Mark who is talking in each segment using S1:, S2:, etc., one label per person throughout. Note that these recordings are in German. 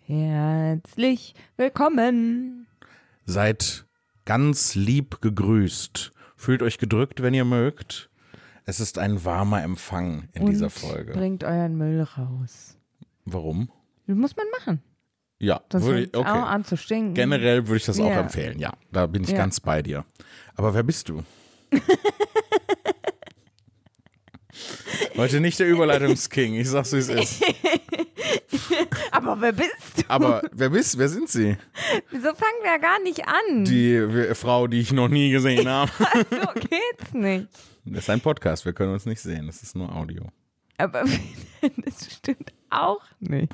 S1: Herzlich willkommen.
S2: Seid ganz lieb gegrüßt. Fühlt euch gedrückt, wenn ihr mögt. Es ist ein warmer Empfang in dieser Folge.
S1: Bringt euren Müll raus.
S2: Warum?
S1: Das muss man machen.
S2: Ja,
S1: Das fängt auch an zu stinken.
S2: Generell würde ich das auch empfehlen, ja. Da bin ich ganz bei dir. Aber wer bist du? Heute nicht der Überleitungsking, ich sag's wie es ist.
S1: Aber wer bist du?
S2: Aber wer sind Sie?
S1: Wieso fangen wir ja gar nicht an?
S2: Die Frau, die ich noch nie gesehen habe.
S1: So geht's nicht.
S2: Das ist ein Podcast, wir können uns nicht sehen, das ist nur Audio.
S1: Aber das stimmt auch nicht.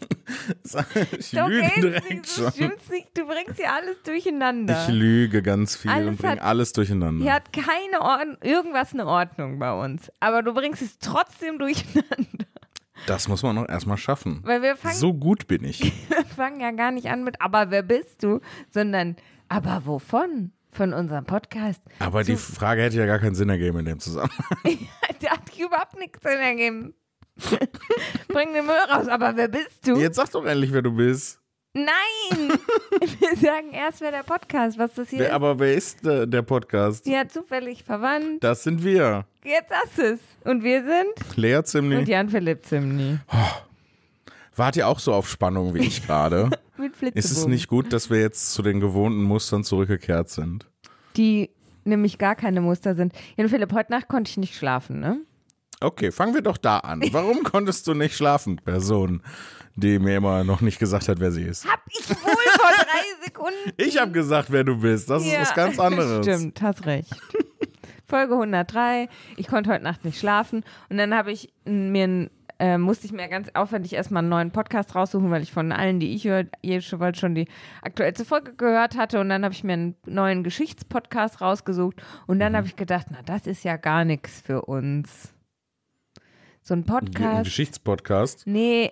S2: Ich lüge direkt
S1: schon. Stimmt's nicht. Du bringst hier alles durcheinander.
S2: Ich lüge ganz viel und bringe alles durcheinander.
S1: Hier hat irgendwas eine Ordnung bei uns. Aber du bringst es trotzdem durcheinander.
S2: Das muss man noch erstmal schaffen.
S1: Weil so
S2: gut bin ich.
S1: Wir fangen ja gar nicht an mit, aber wer bist du? Sondern, aber wovon? Von unserem Podcast.
S2: Aber die Frage hätte ja gar keinen Sinn ergeben in dem Zusammenhang.
S1: Der hat überhaupt nichts Sinn ergeben. Bring den Müll raus, aber wer bist du?
S2: Jetzt sag doch endlich, wer du bist.
S1: Nein! Wir sagen erst, wer der Podcast, was das hier ist.
S2: Aber wer ist der Podcast?
S1: Ja, zufällig verwandt.
S2: Das sind wir.
S1: Jetzt hast es. Und wir sind?
S2: Lea Zimny.
S1: Und Jan-Philipp Zimny.
S2: Wart ihr auch so auf Spannung wie ich gerade?
S1: Mit Flitzebogen.
S2: Ist es nicht gut, dass wir jetzt zu den gewohnten Mustern zurückgekehrt sind?
S1: Die nämlich gar keine Muster sind. Jan-Philipp, heute Nacht konnte ich nicht schlafen, ne?
S2: Okay, fangen wir doch da an. Warum konntest du nicht schlafen, Person, die mir immer noch nicht gesagt hat, wer sie ist?
S1: Hab ich wohl vor 3 Sekunden.
S2: Ich hab gesagt, wer du bist. Das ist was ganz anderes.
S1: Stimmt, hast recht. Folge 103. Ich konnte heute Nacht nicht schlafen. Und dann habe ich musste ich mir ganz aufwendig erstmal einen neuen Podcast raussuchen, weil ich von allen, die ich höre, jeweils schon die aktuellste Folge gehört hatte. Und dann habe ich mir einen neuen Geschichtspodcast rausgesucht. Und dann habe ich gedacht, na, das ist ja gar nichts für uns. So ein Podcast.
S2: Ein Geschichtspodcast?
S1: Nee.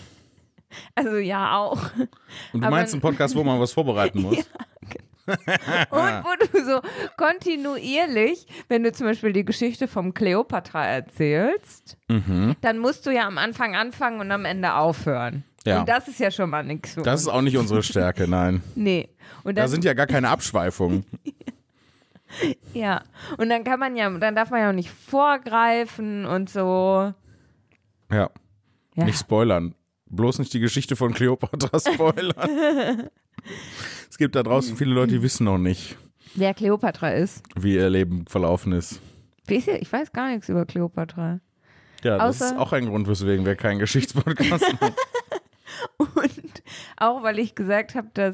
S1: Also ja, auch.
S2: Und du meinst einen Podcast, wo man was vorbereiten muss?
S1: Ja, genau. Und wo du so kontinuierlich, wenn du zum Beispiel die Geschichte vom Kleopatra erzählst, dann musst du ja am Anfang anfangen und am Ende aufhören.
S2: Ja.
S1: Und das ist ja schon mal nichts für uns.
S2: Das ist auch nicht unsere Stärke, nein.
S1: Nee. Und
S2: da sind ja gar keine Abschweifungen.
S1: Ja. Und dann dann darf man ja auch nicht vorgreifen und so.
S2: Ja. Nicht spoilern. Bloß nicht die Geschichte von Kleopatra spoilern. Es gibt da draußen viele Leute, die wissen noch nicht,
S1: wer Kleopatra ist.
S2: Wie ihr Leben verlaufen ist.
S1: Ich weiß gar nichts über Kleopatra.
S2: Ja, das ist auch ein Grund, weswegen wir keinen Geschichtspodcast machen.
S1: Und auch, weil ich gesagt habe, dass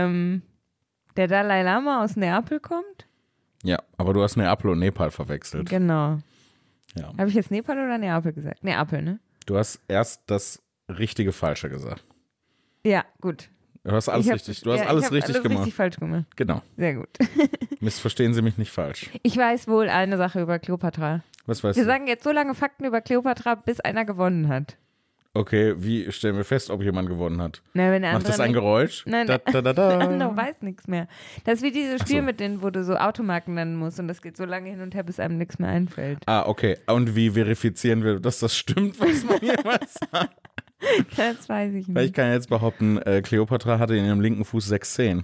S1: der Dalai Lama aus Neapel kommt.
S2: Ja, aber du hast Neapel und Nepal verwechselt.
S1: Genau.
S2: Ja.
S1: Habe ich jetzt Nepal oder Neapel gesagt? Neapel, ne?
S2: Du hast erst das richtige Falsche gesagt.
S1: Ja, gut.
S2: Du hast alles richtig. Du hast alles richtig gemacht.
S1: Richtig falsch gemacht.
S2: Genau.
S1: Sehr gut.
S2: Missverstehen Sie mich nicht falsch.
S1: Ich weiß wohl eine Sache über Kleopatra.
S2: Was weißt
S1: Wir
S2: du?
S1: sagen jetzt so lange Fakten über Kleopatra, bis einer gewonnen hat.
S2: Okay, wie stellen wir fest, ob jemand gewonnen hat?
S1: Na, wenn der
S2: Macht das
S1: andere
S2: ein Geräusch?
S1: Nein,
S2: da, da, da, da.
S1: der andere weiß nichts mehr. Das ist wie dieses Spiel
S2: so.
S1: mit denen, wo du so Automarken nennen musst und das geht so lange hin und her, bis einem nichts mehr einfällt.
S2: Ah, okay. Und wie verifizieren wir, dass das stimmt, was man jemals sagt?
S1: Das weiß ich nicht.
S2: Weil ich kann jetzt behaupten, Kleopatra hatte in ihrem linken Fuß 6 Zehen.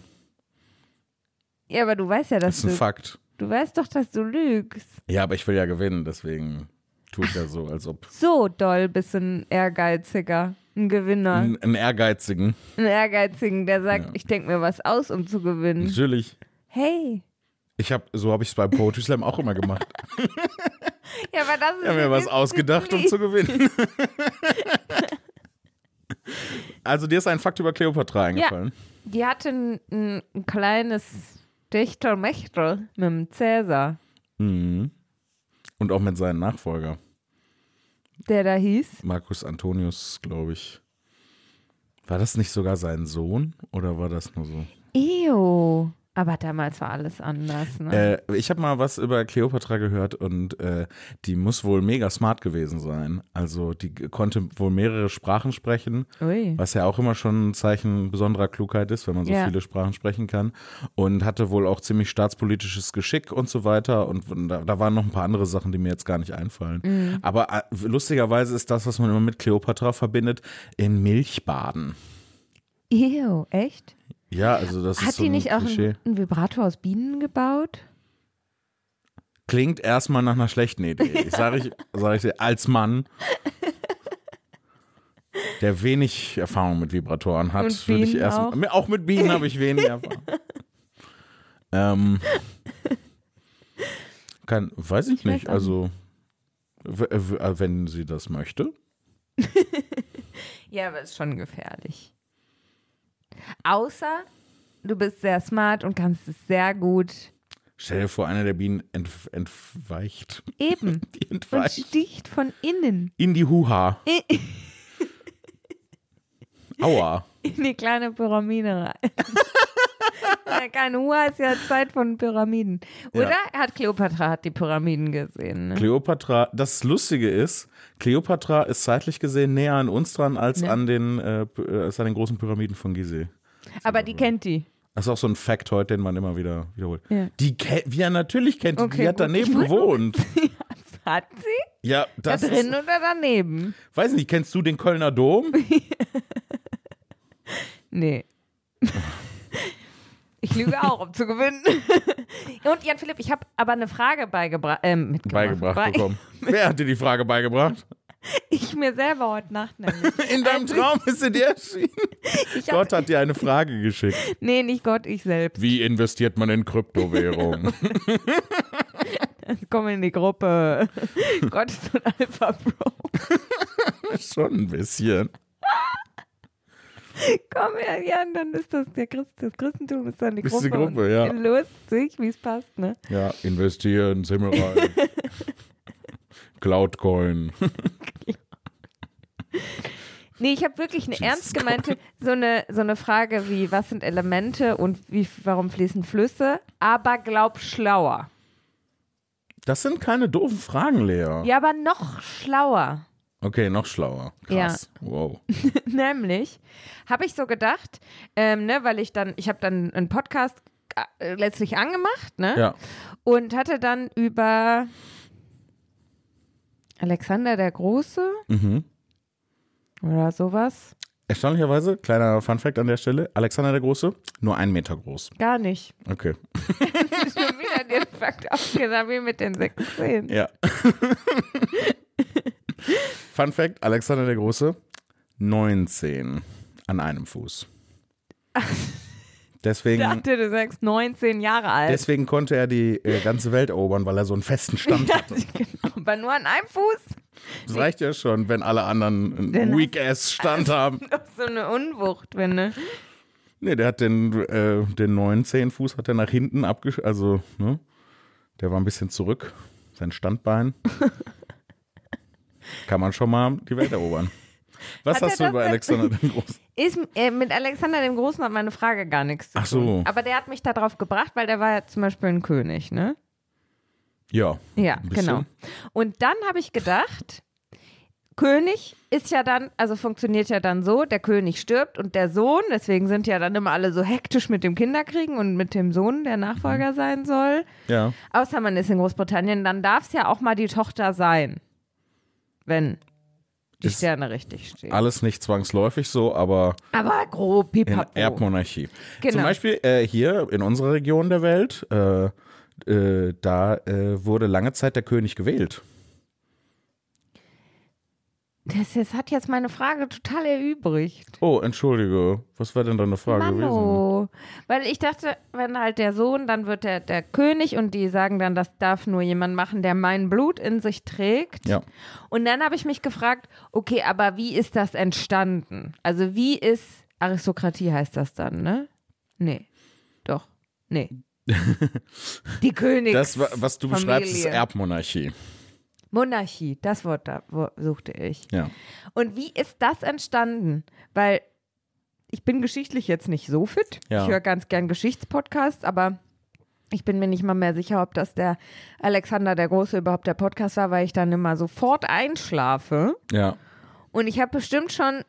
S1: Ja, aber du weißt ja, dass
S2: Das ist ein Fakt.
S1: Du weißt doch, dass du lügst.
S2: Ja, aber ich will ja gewinnen, deswegen tue ich ja so, als ob.
S1: So doll bist du ein Ehrgeiziger, ein Gewinner.
S2: Ein Ehrgeizigen.
S1: Ein Ehrgeizigen, der sagt, ich denke mir was aus, um zu gewinnen.
S2: Natürlich.
S1: Hey.
S2: So habe ich es beim Poetry Slam auch immer gemacht.
S1: Ja, aber das ist
S2: Ich habe mir was ausgedacht, um zu gewinnen. Also dir ist ein Fakt über Kleopatra eingefallen?
S1: Ja, die hatte ein kleines Techtelmechtel mit dem Cäsar.
S2: Mhm. Und auch mit seinem Nachfolger.
S1: Der da hieß?
S2: Marcus Antonius, glaube ich. War das nicht sogar sein Sohn oder war das nur so?
S1: Ew. Aber damals war alles anders, ne?
S2: Ich habe mal was über Kleopatra gehört und die muss wohl mega smart gewesen sein. Also die konnte wohl mehrere Sprachen sprechen, was ja auch immer schon ein Zeichen besonderer Klugheit ist, wenn man so viele Sprachen sprechen kann. Und hatte wohl auch ziemlich staatspolitisches Geschick und so weiter. Und da waren noch ein paar andere Sachen, die mir jetzt gar nicht einfallen. Mhm. Aber lustigerweise ist das, was man immer mit Kleopatra verbindet, in Milchbaden.
S1: Ew, echt?
S2: Ja, also das
S1: Hat
S2: ist so
S1: die
S2: ein
S1: nicht auch
S2: Klischee.
S1: einen Vibrator aus Bienen gebaut?
S2: Klingt erstmal nach einer schlechten Idee. Sag ich dir, als Mann, der wenig Erfahrung mit Vibratoren hat,
S1: Und
S2: würde ich
S1: Bienen
S2: erstmal. Auch mit Bienen habe ich wenig Erfahrung. Weiß ich nicht. Also, wenn sie das möchte.
S1: Ja, aber ist schon gefährlich. Außer, du bist sehr smart und kannst es sehr gut.
S2: Stell dir vor, einer der Bienen entweicht.
S1: Eben.
S2: Die
S1: Und
S2: entweicht.
S1: sticht von innen.
S2: In die Huha. Aua.
S1: In die kleine Pyramide rein. Ja, keine Uhr ist ja Zeit von Pyramiden. Oder Kleopatra hat die Pyramiden gesehen. Ne?
S2: Kleopatra, das Lustige ist, Kleopatra ist zeitlich gesehen näher an uns dran als an den großen Pyramiden von Gizeh.
S1: Aber die kennt die.
S2: Das ist auch so ein Fact heute, den man immer wieder wiederholt.
S1: Ja.
S2: Natürlich kennt die,
S1: Okay,
S2: die hat
S1: gut.
S2: daneben gewohnt.
S1: Hat sie?
S2: Ja, das
S1: da drin
S2: ist,
S1: oder daneben?
S2: weiß nicht, kennst du den Kölner Dom?
S1: Nee. Ich lüge auch, um zu gewinnen. Und Jan Philipp, ich habe aber eine Frage beigebracht
S2: bekommen. Wer hat dir die Frage beigebracht?
S1: Ich mir selber heute Nacht nämlich.
S2: In deinem Traum ist sie dir erschienen. Gott hat dir eine Frage geschickt.
S1: Nee, nicht Gott, ich selbst.
S2: Wie investiert man in Kryptowährungen?
S1: Komm in die Gruppe. Gott ist ein Alpha-Bro.
S2: Schon ein bisschen.
S1: Komm her, Jan, dann ist das das Christentum ist dann die
S2: Ist
S1: Gruppe.
S2: die Gruppe, ja.
S1: Lustig, wie es passt, ne?
S2: Ja, investieren, Himmelreich. Cloudcoin.
S1: Nee, ich habe wirklich eine ernst gemeinte, so eine Frage wie, was sind Elemente und warum fließen Flüsse, aber glaub schlauer.
S2: Das sind keine doofen Fragen, Lea.
S1: Ja, aber noch schlauer.
S2: Okay, noch schlauer. Krass. Ja. Wow.
S1: Nämlich habe ich so gedacht, weil ich habe dann einen Podcast letztlich angemacht, ne?
S2: Ja.
S1: Und hatte dann über Alexander der Große oder sowas.
S2: Erstaunlicherweise, kleiner Funfact an der Stelle, Alexander der Große, nur 1 Meter groß.
S1: Gar nicht.
S2: Okay.
S1: Schon wieder den Fakt aufgenommen, wie mit den 6 Zähnen.
S2: Ja. Fun Fact, Alexander der Große, 19 an einem Fuß. Deswegen,
S1: Ich dachte, du sagst 19 Jahre alt.
S2: Deswegen konnte er die ganze Welt erobern, weil er so einen festen Stand hatte.
S1: Genau, aber nur an einem Fuß.
S2: Das reicht ja schon, wenn alle anderen einen Weak-Ass-Stand haben.
S1: Noch so eine Unwucht, wenn ne?
S2: Nee, der hat den 19 Fuß hat er nach hinten also, ne? Der war ein bisschen zurück, sein Standbein. Kann man schon mal die Welt erobern. Was hast du über Alexander den Großen?
S1: Mit Alexander dem Großen hat meine Frage gar nichts zu tun.
S2: Ach so.
S1: Aber der hat mich da drauf gebracht, weil der war ja zum Beispiel ein König, ne?
S2: Ja.
S1: Ja, genau. Und dann habe ich gedacht, König ist ja dann, also funktioniert ja dann so, der König stirbt und der Sohn, deswegen sind ja dann immer alle so hektisch mit dem Kinderkriegen und mit dem Sohn, der Nachfolger sein soll.
S2: Ja.
S1: Außer man ist in Großbritannien, dann darf es ja auch mal die Tochter sein, wenn die Sterne richtig stehen.
S2: Alles nicht zwangsläufig so, aber
S1: grob, pipapo.
S2: In Erbmonarchie.
S1: Genau.
S2: Zum Beispiel hier in unserer Region der Welt, da wurde lange Zeit der König gewählt.
S1: Das hat jetzt meine Frage total erübrigt.
S2: Oh, entschuldige. Was war denn deine Frage gewesen?
S1: Weil ich dachte, wenn halt der Sohn, dann wird der König und die sagen dann, das darf nur jemand machen, der mein Blut in sich trägt.
S2: Ja.
S1: Und dann habe ich mich gefragt, okay, aber wie ist das entstanden? Also wie ist, Aristokratie heißt das dann, ne? Nee. Doch. Nee. Die Königs.
S2: Das, was du beschreibst, ist Erbmonarchie.
S1: Monarchie, das Wort da suchte ich.
S2: Ja.
S1: Und wie ist das entstanden? Weil ich bin geschichtlich jetzt nicht so fit.
S2: Ja.
S1: Ich höre ganz gern Geschichtspodcasts, aber ich bin mir nicht mal mehr sicher, ob das der Alexander der Große überhaupt der Podcast war, weil ich dann immer sofort einschlafe.
S2: Ja.
S1: Und ich habe bestimmt schon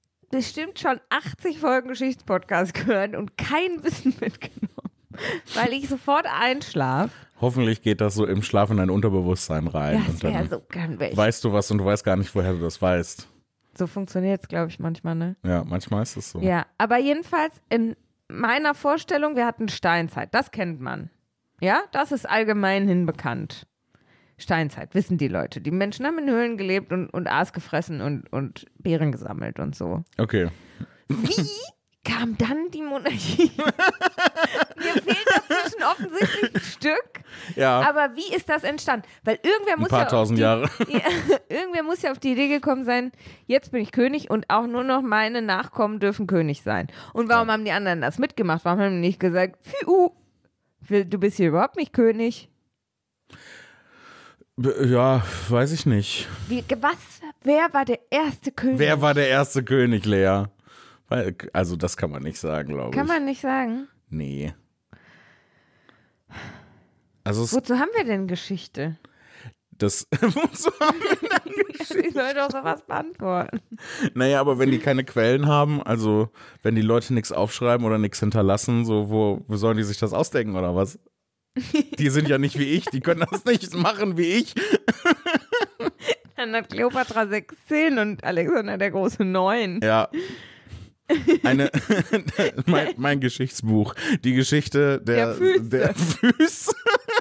S1: 80 Folgen Geschichtspodcasts gehört und kein Wissen mitgenommen, weil ich sofort einschlafe.
S2: Hoffentlich geht das so im Schlaf in dein Unterbewusstsein rein.
S1: Das wäre so gern weg.
S2: Weißt du was und du weißt gar nicht, woher du das weißt.
S1: So funktioniert es, glaube ich, manchmal, ne?
S2: Ja, manchmal ist es so.
S1: Ja, aber jedenfalls in meiner Vorstellung, wir hatten Steinzeit, das kennt man. Ja, das ist allgemein hin bekannt. Steinzeit, wissen die Leute. Die Menschen haben in Höhlen gelebt und Aas gefressen und Beeren gesammelt und so.
S2: Okay.
S1: Wie kam dann die Monarchie? Mir fehlt dazwischen offensichtlich ein Stück.
S2: Ja.
S1: Aber wie ist das entstanden? Weil irgendwer muss
S2: ein paar tausend Jahre.
S1: Irgendwer muss ja auf die Idee gekommen sein, jetzt bin ich König und auch nur noch meine Nachkommen dürfen König sein. Und warum haben die anderen das mitgemacht? Warum haben die nicht gesagt, du bist hier überhaupt nicht König?
S2: Ja, weiß ich nicht.
S1: Wer war der erste König?
S2: Wer war der erste König, Lea? Also das kann man nicht sagen, glaube ich.
S1: Kann man nicht sagen?
S2: Nee. Also
S1: Wozu haben wir denn Geschichte?
S2: Wozu haben wir denn Geschichte?
S1: Ich soll doch sowas beantworten.
S2: Naja, aber wenn die keine Quellen haben, also wenn die Leute nichts aufschreiben oder nichts hinterlassen, so wo sollen die sich das ausdenken oder was? Die sind ja nicht wie ich, die können das nicht machen wie ich.
S1: Dann hat Kleopatra 6 Zähne und Alexander der Große 9.
S2: Ja. Mein Geschichtsbuch. Die Geschichte der Füße.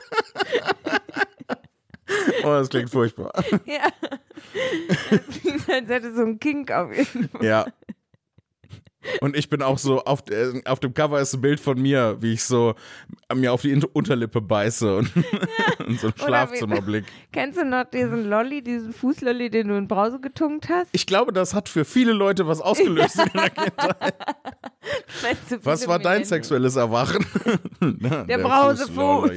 S2: Oh, das klingt furchtbar.
S1: Ja. Das klingt, als hätte so ein Kink auf jeden Fall.
S2: Ja. Und ich bin auch so, auf dem Cover ist ein Bild von mir, wie ich so mir auf die Unterlippe beiße und, und so einen Schlafzimmerblick.
S1: Kennst du noch diesen Fußlolli, den du in Brause getunkt hast?
S2: Ich glaube, das hat für viele Leute was ausgelöst in der Kindheit. Was war dein sexuelles Erwachen?
S1: Der Brausefuß.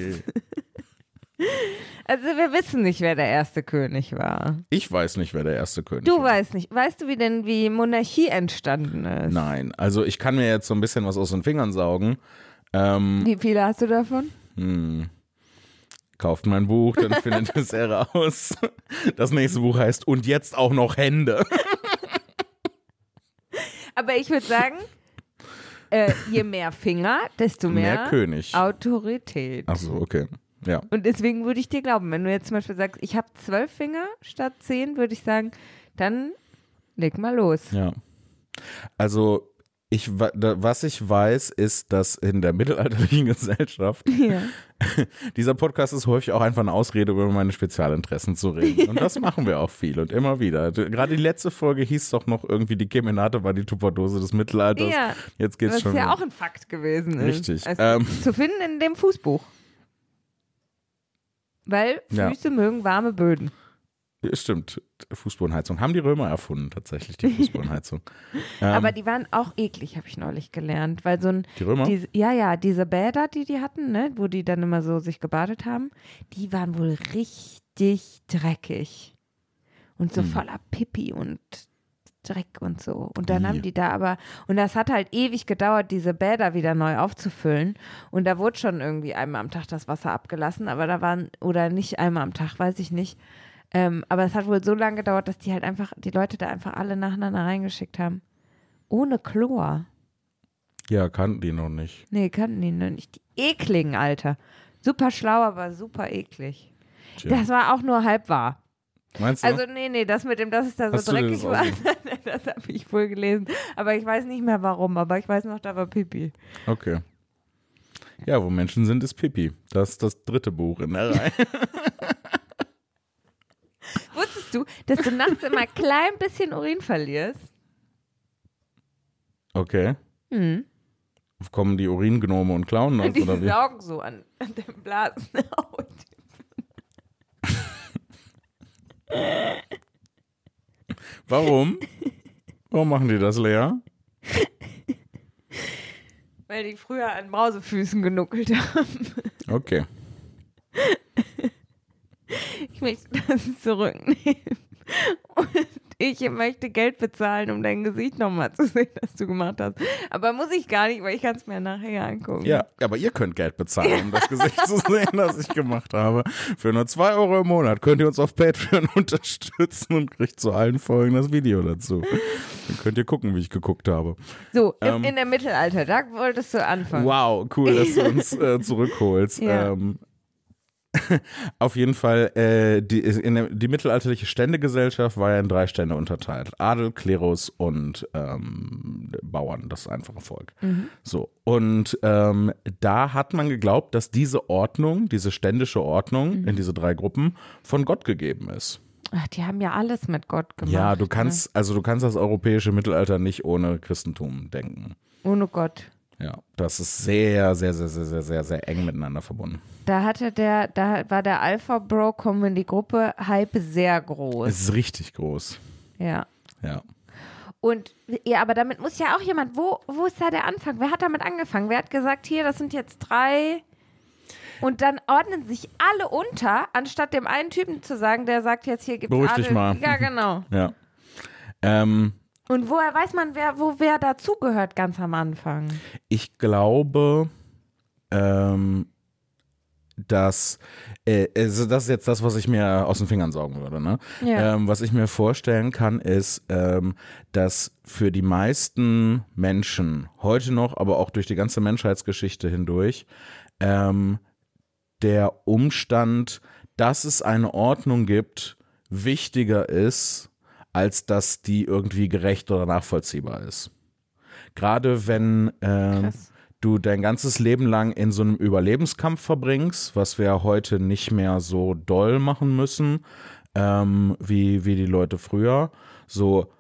S1: Also wir wissen nicht, wer der erste König war.
S2: Ich weiß nicht, wer der erste König war.
S1: Du weißt nicht. Weißt du, wie Monarchie entstanden ist?
S2: Nein, also ich kann mir jetzt so ein bisschen was aus den Fingern saugen.
S1: Wie viele hast du davon?
S2: Kauft mein Buch, dann findet es heraus. Das nächste Buch heißt Und jetzt auch noch Hände.
S1: Aber ich würde sagen, je mehr Finger, desto mehr
S2: König.
S1: Autorität.
S2: Ach so, okay. Ja.
S1: Und deswegen würde ich dir glauben, wenn du jetzt zum Beispiel sagst, ich habe 12 Finger statt 10, würde ich sagen, dann leg mal los.
S2: Ja. Also was ich weiß, ist, dass in der mittelalterlichen Gesellschaft dieser Podcast ist häufig auch einfach eine Ausrede, über meine Spezialinteressen zu reden. Und das machen wir auch viel und immer wieder. Gerade die letzte Folge hieß doch noch irgendwie, die Kemenate war die Tupperdose des Mittelalters.
S1: Ja,
S2: jetzt geht's
S1: was
S2: schon.
S1: Ja auch ein Fakt gewesen ist.
S2: Richtig.
S1: Also, zu finden in dem Fußbuch. Weil Füße mögen warme Böden.
S2: Stimmt, Fußbodenheizung. Haben die Römer erfunden, tatsächlich, die Fußbodenheizung.
S1: Aber die waren auch eklig, habe ich neulich gelernt. Weil
S2: die Römer?
S1: Diese Bäder, die hatten, ne, wo die dann immer so sich gebadet haben, die waren wohl richtig dreckig. Und so voller Pipi und Dreck und so. Und dann haben die da und das hat halt ewig gedauert, diese Bäder wieder neu aufzufüllen. Und da wurde schon irgendwie einmal am Tag das Wasser abgelassen, oder nicht einmal am Tag, weiß ich nicht. Aber es hat wohl so lange gedauert, dass die Leute da einfach alle nacheinander reingeschickt haben. Ohne Chlor.
S2: Ja, kannten die noch nicht.
S1: Nee, kannten die noch nicht. Die ekligen, Alter. Super schlau, aber super eklig. Tja. Das war auch nur halb wahr.
S2: Meinst du?
S1: Also nee, das mit dem, dass es da so dreckig war, das habe ich wohl gelesen. Aber ich weiß nicht mehr warum, aber ich weiß noch, da war Pipi.
S2: Okay. Ja, wo Menschen sind, ist Pipi. Das ist das 3. Buch in der Reihe.
S1: Wusstest du, dass du nachts immer ein klein bisschen Urin verlierst?
S2: Okay. Kommen die Uringnome und klauen das,
S1: die
S2: oder wie?
S1: Die saugen so an der Blasenhaut.
S2: Warum? Warum machen die das, Lea?
S1: Weil die früher an Brausefüßen genuckelt haben.
S2: Okay.
S1: Ich möchte das zurücknehmen. Und ich möchte Geld bezahlen, um dein Gesicht nochmal zu sehen, das du gemacht hast. Aber muss ich gar nicht, weil ich kann es mir nachher angucken.
S2: Ja, aber ihr könnt Geld bezahlen, um das Gesicht zu sehen, das ich gemacht habe. Für nur 2 € im Monat könnt ihr uns auf Patreon unterstützen und kriegt zu allen Folgen das Video dazu. Dann könnt ihr gucken, wie ich geguckt habe.
S1: So, in der Mittelalter, da wolltest du anfangen.
S2: Wow, cool, dass du uns zurückholst.
S1: Ja.
S2: Auf jeden Fall, die mittelalterliche Ständegesellschaft war ja in 3 Stände unterteilt. Adel, Klerus und Bauern, das einfache Volk. So. Und da hat man geglaubt, dass diese Ordnung, diese ständische Ordnung in diese 3 Gruppen von Gott gegeben ist.
S1: Ach, die haben ja alles mit Gott gemacht.
S2: Ja, du kannst das europäische Mittelalter nicht ohne Christentum denken.
S1: Ohne Gott.
S2: Ja, das ist sehr, sehr, sehr, sehr, sehr, sehr, sehr eng miteinander verbunden.
S1: Da war der Alpha Bro Comedy Gruppe Hype sehr groß.
S2: Es ist richtig groß.
S1: Ja.
S2: Ja.
S1: Und ja, aber damit muss ja auch jemand, wo ist da der Anfang? Wer hat damit angefangen? Wer hat gesagt, hier, das sind jetzt 3 und dann ordnen sich alle unter, anstatt dem einen Typen zu sagen, der sagt jetzt, hier gibt's
S2: Beruhig
S1: Adel.
S2: dich mal.
S1: Ja, genau.
S2: Ja.
S1: Und woher weiß man, wer dazugehört ganz am Anfang?
S2: Ich glaube, dass, also das ist jetzt das, was ich mir aus den Fingern saugen würde. Ne?
S1: Ja.
S2: Was ich mir vorstellen kann, ist, dass für die meisten Menschen heute noch, aber auch durch die ganze Menschheitsgeschichte hindurch, der Umstand, dass es eine Ordnung gibt, wichtiger ist, als dass die irgendwie gerecht oder nachvollziehbar ist. Gerade wenn du dein ganzes Leben lang in so einem Überlebenskampf verbringst, was wir heute nicht mehr so doll machen müssen, wie die Leute früher. So,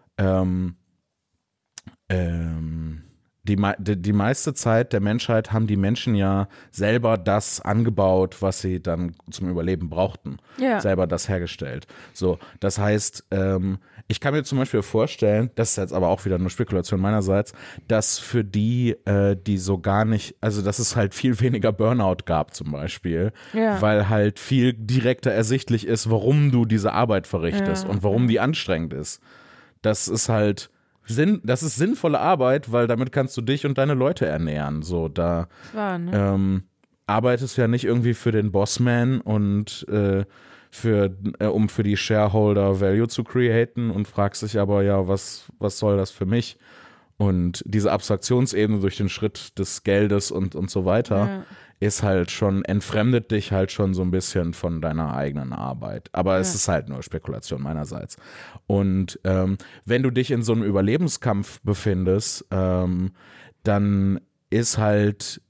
S2: die meiste Zeit der Menschheit haben die Menschen ja selber das angebaut, was sie dann zum Überleben brauchten.
S1: Ja.
S2: Selber das hergestellt. So, das heißt, ich kann mir zum Beispiel vorstellen, das ist jetzt aber auch wieder eine Spekulation meinerseits, dass für die so gar nicht, also dass es halt viel weniger Burnout gab zum Beispiel, weil halt viel direkter ersichtlich ist, warum du diese Arbeit verrichtest und warum die anstrengend ist. Das ist halt das ist sinnvolle Arbeit, weil damit kannst du dich und deine Leute ernähren. So, da arbeitest du ja nicht irgendwie für den Bossman und um für die Shareholder Value zu createn und fragst dich aber, ja, was soll das für mich? Und diese Abstraktionsebene durch den Schritt des Geldes und so weiter ist halt schon, entfremdet dich halt schon so ein bisschen von deiner eigenen Arbeit. Aber es ist halt nur Spekulation meinerseits. Und wenn du dich in so einem Überlebenskampf befindest, dann ist halt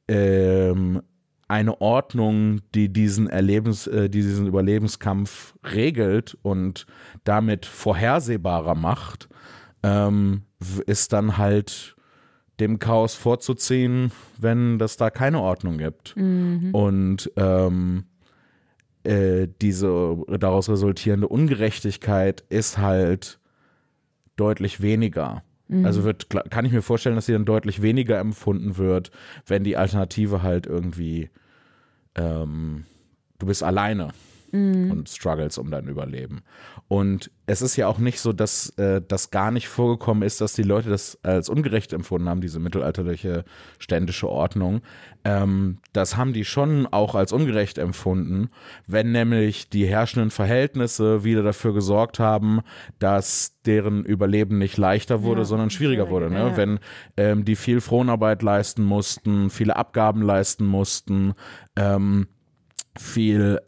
S2: eine Ordnung, die diesen Überlebenskampf regelt und damit vorhersehbarer macht, ist dann halt dem Chaos vorzuziehen, wenn das da keine Ordnung gibt. Und diese daraus resultierende Ungerechtigkeit ist halt deutlich weniger. Also kann ich mir vorstellen, dass sie dann deutlich weniger empfunden wird, wenn die Alternative halt irgendwie du bist alleine und struggles um dein Überleben. Und es ist ja auch nicht so, dass das gar nicht vorgekommen ist, dass die Leute das als ungerecht empfunden haben, diese mittelalterliche ständische Ordnung. Das haben die schon auch als ungerecht empfunden, wenn nämlich die herrschenden Verhältnisse wieder dafür gesorgt haben, dass deren Überleben nicht leichter wurde, sondern schwieriger wurde. Ne? Wenn die viel Fronarbeit leisten mussten, viele Abgaben leisten mussten, viel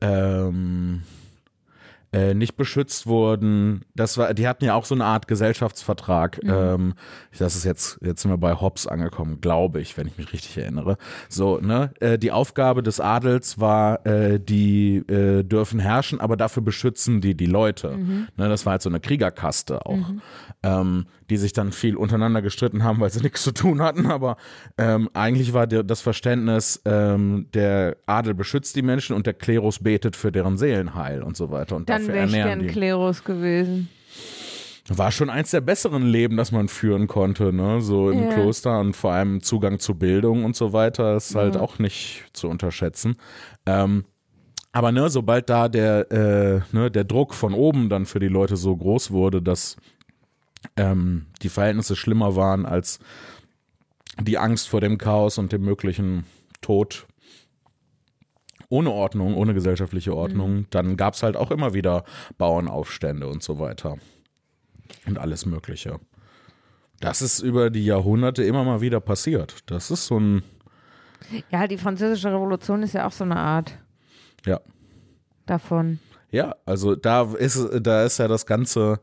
S2: nicht beschützt wurden. Die hatten ja auch so eine Art Gesellschaftsvertrag. Das ist jetzt sind wir bei Hobbes angekommen, glaube ich, wenn ich mich richtig erinnere. So, ne? Die Aufgabe des Adels war, die dürfen herrschen, aber dafür beschützen die Leute. Ne? Das war halt so eine Kriegerkaste auch, die sich dann viel untereinander gestritten haben, weil sie nichts zu tun hatten. Aber eigentlich war das Verständnis, der Adel beschützt die Menschen und der Klerus betet für deren Seelenheil und so weiter. Und
S1: dann wäre ich gern Klerus gewesen.
S2: War schon eins der besseren Leben, das man führen konnte, ne? So im Kloster und vor allem Zugang zu Bildung und so weiter ist halt auch nicht zu unterschätzen. Aber ne, sobald da der Druck von oben dann für die Leute so groß wurde, dass die Verhältnisse schlimmer waren als die Angst vor dem Chaos und dem möglichen Tod ohne Ordnung, ohne gesellschaftliche Ordnung, dann gab es halt auch immer wieder Bauernaufstände und so weiter und alles Mögliche. Das ist über die Jahrhunderte immer mal wieder passiert. Das ist so ein...
S1: Ja, die Französische Revolution ist ja auch so eine Art.
S2: Ja.
S1: Davon.
S2: Ja, also da ist ja das Ganze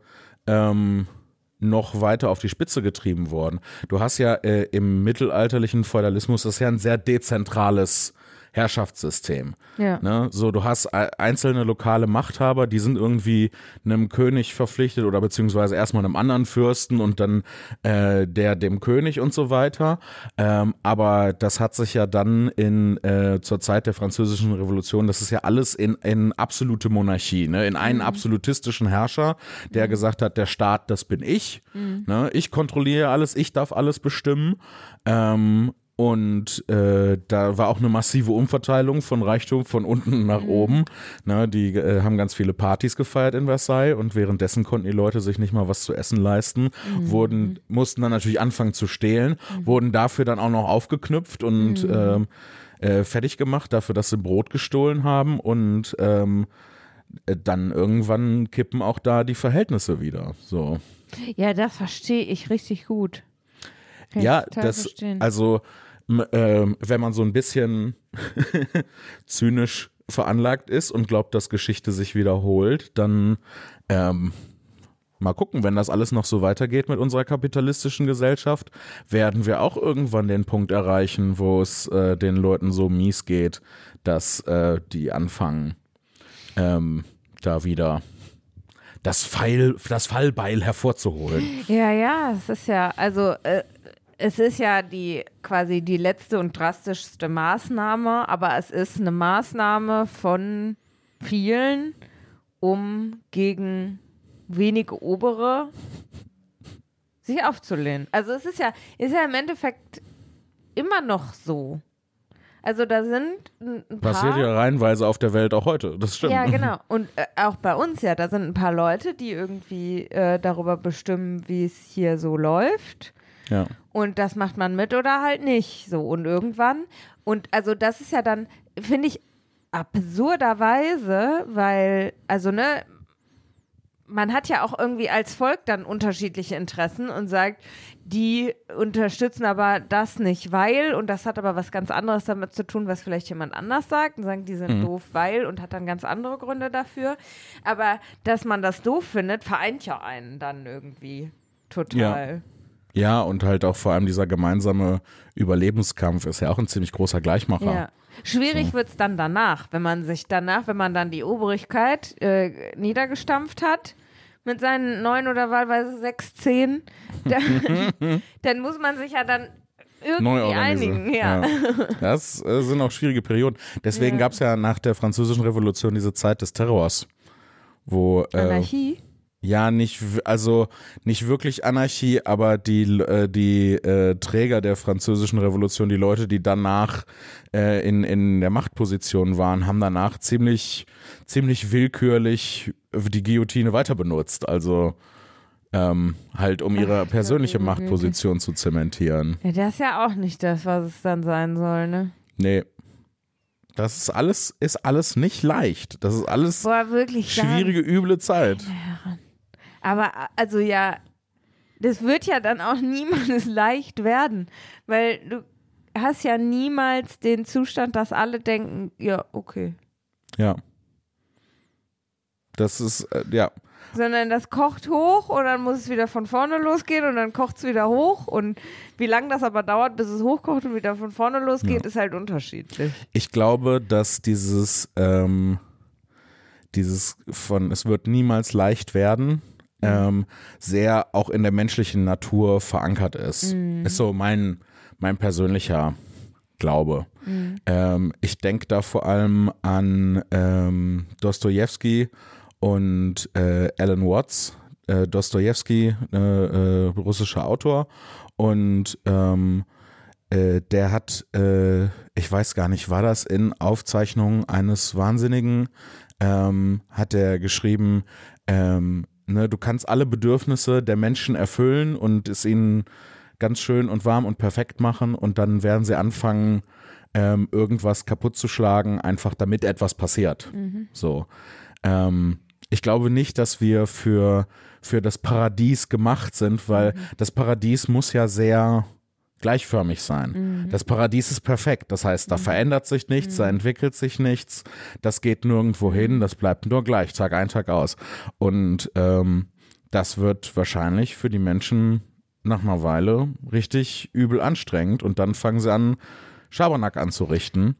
S2: noch weiter auf die Spitze getrieben worden. Du hast ja im mittelalterlichen Feudalismus, das ist ja ein sehr dezentrales Herrschaftssystem.
S1: Ja.
S2: Ne? So, du hast einzelne lokale Machthaber, die sind irgendwie einem König verpflichtet oder beziehungsweise erstmal einem anderen Fürsten und dann dem König und so weiter. Aber das hat sich ja dann zur Zeit der Französischen Revolution, das ist ja alles in absolute Monarchie, ne? In einen absolutistischen Herrscher, der gesagt hat, der Staat, das bin ich. Ne? Ich kontrolliere alles, ich darf alles bestimmen. Und da war auch eine massive Umverteilung von Reichtum von unten nach oben. Ne, die haben ganz viele Partys gefeiert in Versailles und währenddessen konnten die Leute sich nicht mal was zu essen leisten, mussten dann natürlich anfangen zu stehlen, wurden dafür dann auch noch aufgeknüpft und fertig gemacht, dafür, dass sie Brot gestohlen haben und dann irgendwann kippen auch da die Verhältnisse wieder. So.
S1: Ja, das verstehe ich richtig gut.
S2: Ja, also wenn man so ein bisschen zynisch veranlagt ist und glaubt, dass Geschichte sich wiederholt, dann mal gucken, wenn das alles noch so weitergeht mit unserer kapitalistischen Gesellschaft, werden wir auch irgendwann den Punkt erreichen, wo es den Leuten so mies geht, dass die anfangen, da wieder das Fallbeil hervorzuholen.
S1: Ja, es ist ja, also es ist ja quasi die letzte und drastischste Maßnahme, aber es ist eine Maßnahme von vielen, um gegen wenige Obere sich aufzulehnen. Also es ist ja im Endeffekt immer noch so. Also da sind ein paar...
S2: Passiert ja reihenweise auf der Welt auch heute, das stimmt.
S1: Ja, genau. Und auch bei uns ja, da sind ein paar Leute, die irgendwie darüber bestimmen, wie es hier so läuft.
S2: Ja.
S1: Und das macht man mit oder halt nicht. So, und irgendwann. Und also das ist ja dann, finde ich, absurderweise, weil, also ne, man hat ja auch irgendwie als Volk dann unterschiedliche Interessen und sagt, die unterstützen aber das nicht, weil, und das hat aber was ganz anderes damit zu tun, was vielleicht jemand anders sagt und sagen, die sind doof, weil, und hat dann ganz andere Gründe dafür. Aber dass man das doof findet, vereint ja einen dann irgendwie total.
S2: Ja. Ja, und halt auch vor allem dieser gemeinsame Überlebenskampf ist ja auch ein ziemlich großer Gleichmacher.
S1: Ja. Schwierig wird es dann danach, wenn man dann die Obrigkeit niedergestampft hat mit seinen 9 oder wahlweise 6, 10, dann muss man sich ja dann irgendwie einigen. Ja.
S2: Das sind auch schwierige Perioden. Deswegen gab es ja nach der Französischen Revolution diese Zeit des Terrors, wo
S1: Anarchie?
S2: Ja, nicht wirklich Anarchie, aber die Träger der Französischen Revolution, die Leute, die danach in der Machtposition waren, haben danach ziemlich willkürlich die Guillotine weiter benutzt. Also halt um ihre persönliche Machtposition zu zementieren.
S1: Ja, das ist ja auch nicht das, was es dann sein soll, ne?
S2: Nee. Das ist alles nicht leicht. Das ist alles
S1: wirklich
S2: schwierige, üble Zeit.
S1: Aber also ja, das wird ja dann auch niemals leicht werden, weil du hast ja niemals den Zustand, dass alle denken, ja, okay.
S2: Ja. Das ist, ja.
S1: Sondern das kocht hoch und dann muss es wieder von vorne losgehen und dann kocht es wieder hoch und wie lange das aber dauert, bis es hochkocht und wieder von vorne losgeht, ist halt unterschiedlich.
S2: Ich glaube, dass dieses von es wird niemals leicht werden, sehr auch in der menschlichen Natur verankert ist. Ist so mein persönlicher Glaube. Ich denke da vor allem an Dostojewski und Alan Watts. Dostojewski, russischer Autor, und der hat, ich weiß gar nicht, war das in Aufzeichnungen eines Wahnsinnigen, hat er geschrieben, du kannst alle Bedürfnisse der Menschen erfüllen und es ihnen ganz schön und warm und perfekt machen und dann werden sie anfangen, irgendwas kaputt zu schlagen, einfach damit etwas passiert. So. Ich glaube nicht, dass wir für das Paradies gemacht sind, weil das Paradies muss ja sehr gleichförmig sein. Das Paradies ist perfekt. Das heißt, da verändert sich nichts, da entwickelt sich nichts. Das geht nirgendwo hin, das bleibt nur gleich, Tag ein, Tag aus. Und das wird wahrscheinlich für die Menschen nach einer Weile richtig übel anstrengend. Und dann fangen sie an, Schabernack anzurichten,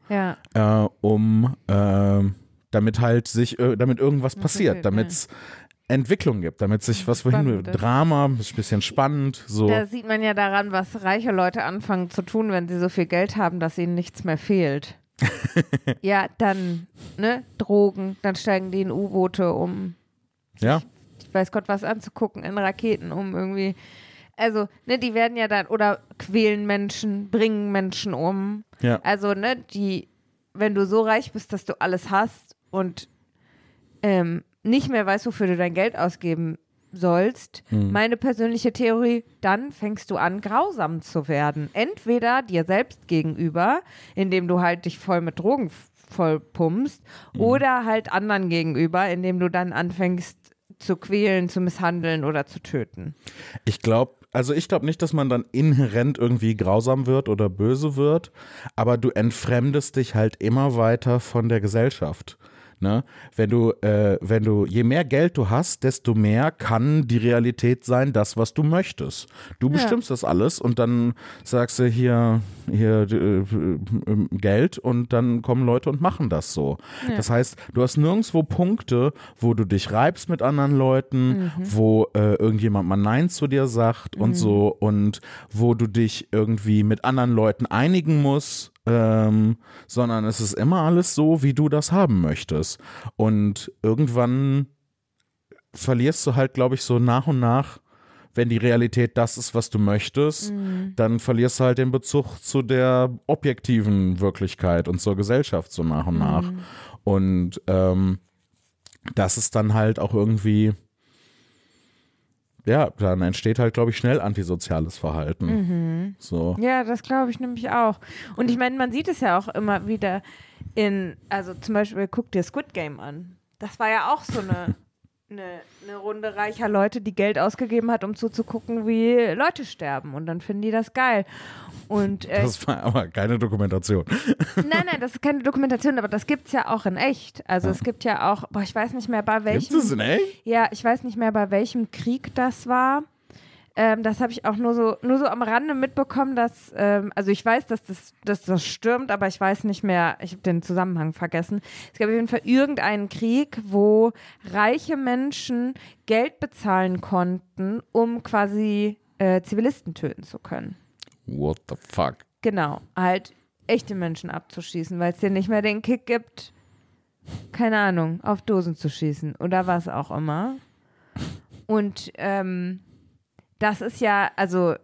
S2: damit damit irgendwas passiert, damit es Entwicklung gibt, damit sich was wohin, Drama, ein bisschen spannend. So.
S1: Da sieht man ja daran, was reiche Leute anfangen zu tun, wenn sie so viel Geld haben, dass ihnen nichts mehr fehlt. Ja, dann, Drogen, dann steigen die in U-Boote, um ich weiß Gott was anzugucken, in Raketen, um irgendwie, also, die werden ja dann, oder quälen Menschen, bringen Menschen um.
S2: Ja.
S1: Also, wenn du so reich bist, dass du alles hast und nicht mehr weißt, wofür du dein Geld ausgeben sollst, meine persönliche Theorie, dann fängst du an, grausam zu werden. Entweder dir selbst gegenüber, indem du halt dich voll mit Drogen vollpumpst, oder halt anderen gegenüber, indem du dann anfängst zu quälen, zu misshandeln oder zu töten.
S2: Ich glaube nicht, dass man dann inhärent irgendwie grausam wird oder böse wird, aber du entfremdest dich halt immer weiter von der Gesellschaft. Ne? Wenn du, je mehr Geld du hast, desto mehr kann die Realität sein, das, was du möchtest. Du bestimmst das alles und dann sagst du hier Geld und dann kommen Leute und machen das so. Ja. Das heißt, du hast nirgendwo Punkte, wo du dich reibst mit anderen Leuten, wo irgendjemand mal Nein zu dir sagt und so und wo du dich irgendwie mit anderen Leuten einigen musst. Sondern es ist immer alles so, wie du das haben möchtest. Und irgendwann verlierst du halt, glaube ich, so nach und nach, wenn die Realität das ist, was du möchtest, dann verlierst du halt den Bezug zu der objektiven Wirklichkeit und zur Gesellschaft so nach und nach. Und das ist dann halt auch irgendwie, ja, dann entsteht halt, glaube ich, schnell antisoziales Verhalten. So.
S1: Ja, das glaube ich nämlich auch. Und ich meine, man sieht es ja auch immer wieder also zum Beispiel, guck dir Squid Game an. Das war ja auch so eine Runde reicher Leute, die Geld ausgegeben hat, um zuzugucken, wie Leute sterben. Und dann finden die das geil. Und,
S2: das war aber keine Dokumentation.
S1: Nein, das ist keine Dokumentation, aber das gibt es ja auch in echt. Also es gibt ja auch, ich weiß nicht mehr bei welchem.
S2: Gibt es in echt?
S1: Ja, ich weiß nicht mehr bei welchem Krieg das war. Das habe ich auch nur so am Rande mitbekommen, dass, also ich weiß, dass das stürmt, aber ich weiß nicht mehr, ich habe den Zusammenhang vergessen. Es gab auf jeden Fall irgendeinen Krieg, wo reiche Menschen Geld bezahlen konnten, um quasi Zivilisten töten zu können.
S2: What the fuck?
S1: Genau, halt echte Menschen abzuschießen, weil es dir nicht mehr den Kick gibt, keine Ahnung, auf Dosen zu schießen oder was auch immer. Und das ist ja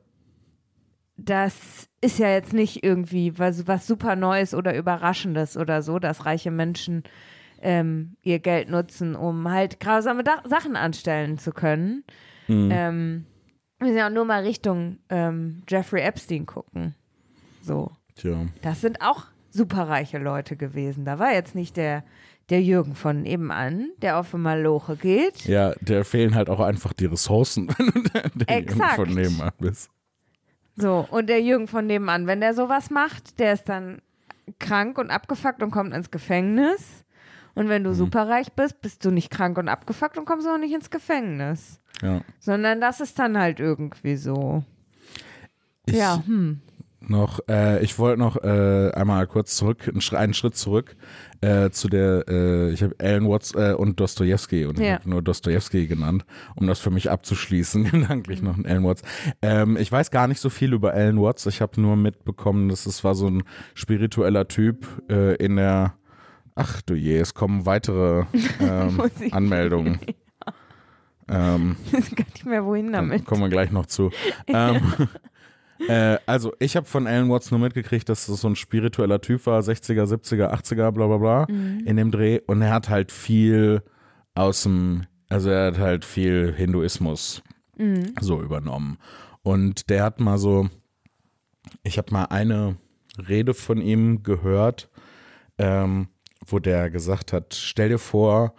S1: jetzt nicht irgendwie was super Neues oder Überraschendes oder so, dass reiche Menschen ihr Geld nutzen, um halt grausame Sachen anstellen zu können. Wir müssen ja auch nur mal Richtung Jeffrey Epstein gucken. So.
S2: Tja.
S1: Das sind auch superreiche Leute gewesen. Da war jetzt nicht der Jürgen von nebenan, der auf Maloche geht.
S2: Ja, der fehlen halt auch einfach die Ressourcen, wenn du der Jürgen von nebenan bist.
S1: So, und der Jürgen von nebenan, wenn der sowas macht, der ist dann krank und abgefuckt und kommt ins Gefängnis. Und wenn du superreich bist, bist du nicht krank und abgefuckt und kommst auch nicht ins Gefängnis.
S2: Ja.
S1: Sondern das ist dann halt irgendwie so.
S2: Ich wollte noch einmal kurz zurück, einen Schritt zurück zu ich habe Alan Watts und Dostojewski und ich habe nur Dostojewski genannt, um das für mich abzuschließen, gedanklich noch Alan Watts. Ich weiß gar nicht so viel über Alan Watts, ich habe nur mitbekommen, dass es war so ein spiritueller Typ ach du je, es kommen weitere Anmeldungen.
S1: Ich weiß gar nicht mehr, wohin damit.
S2: Kommen wir gleich noch zu. Also ich habe von Alan Watts nur mitgekriegt, dass das so ein spiritueller Typ war, 60er, 70er, 80er, bla bla bla, in dem Dreh. Und er hat halt viel er hat halt viel Hinduismus so übernommen. Und der hat mal ich habe mal eine Rede von ihm gehört, wo der gesagt hat, stell dir vor,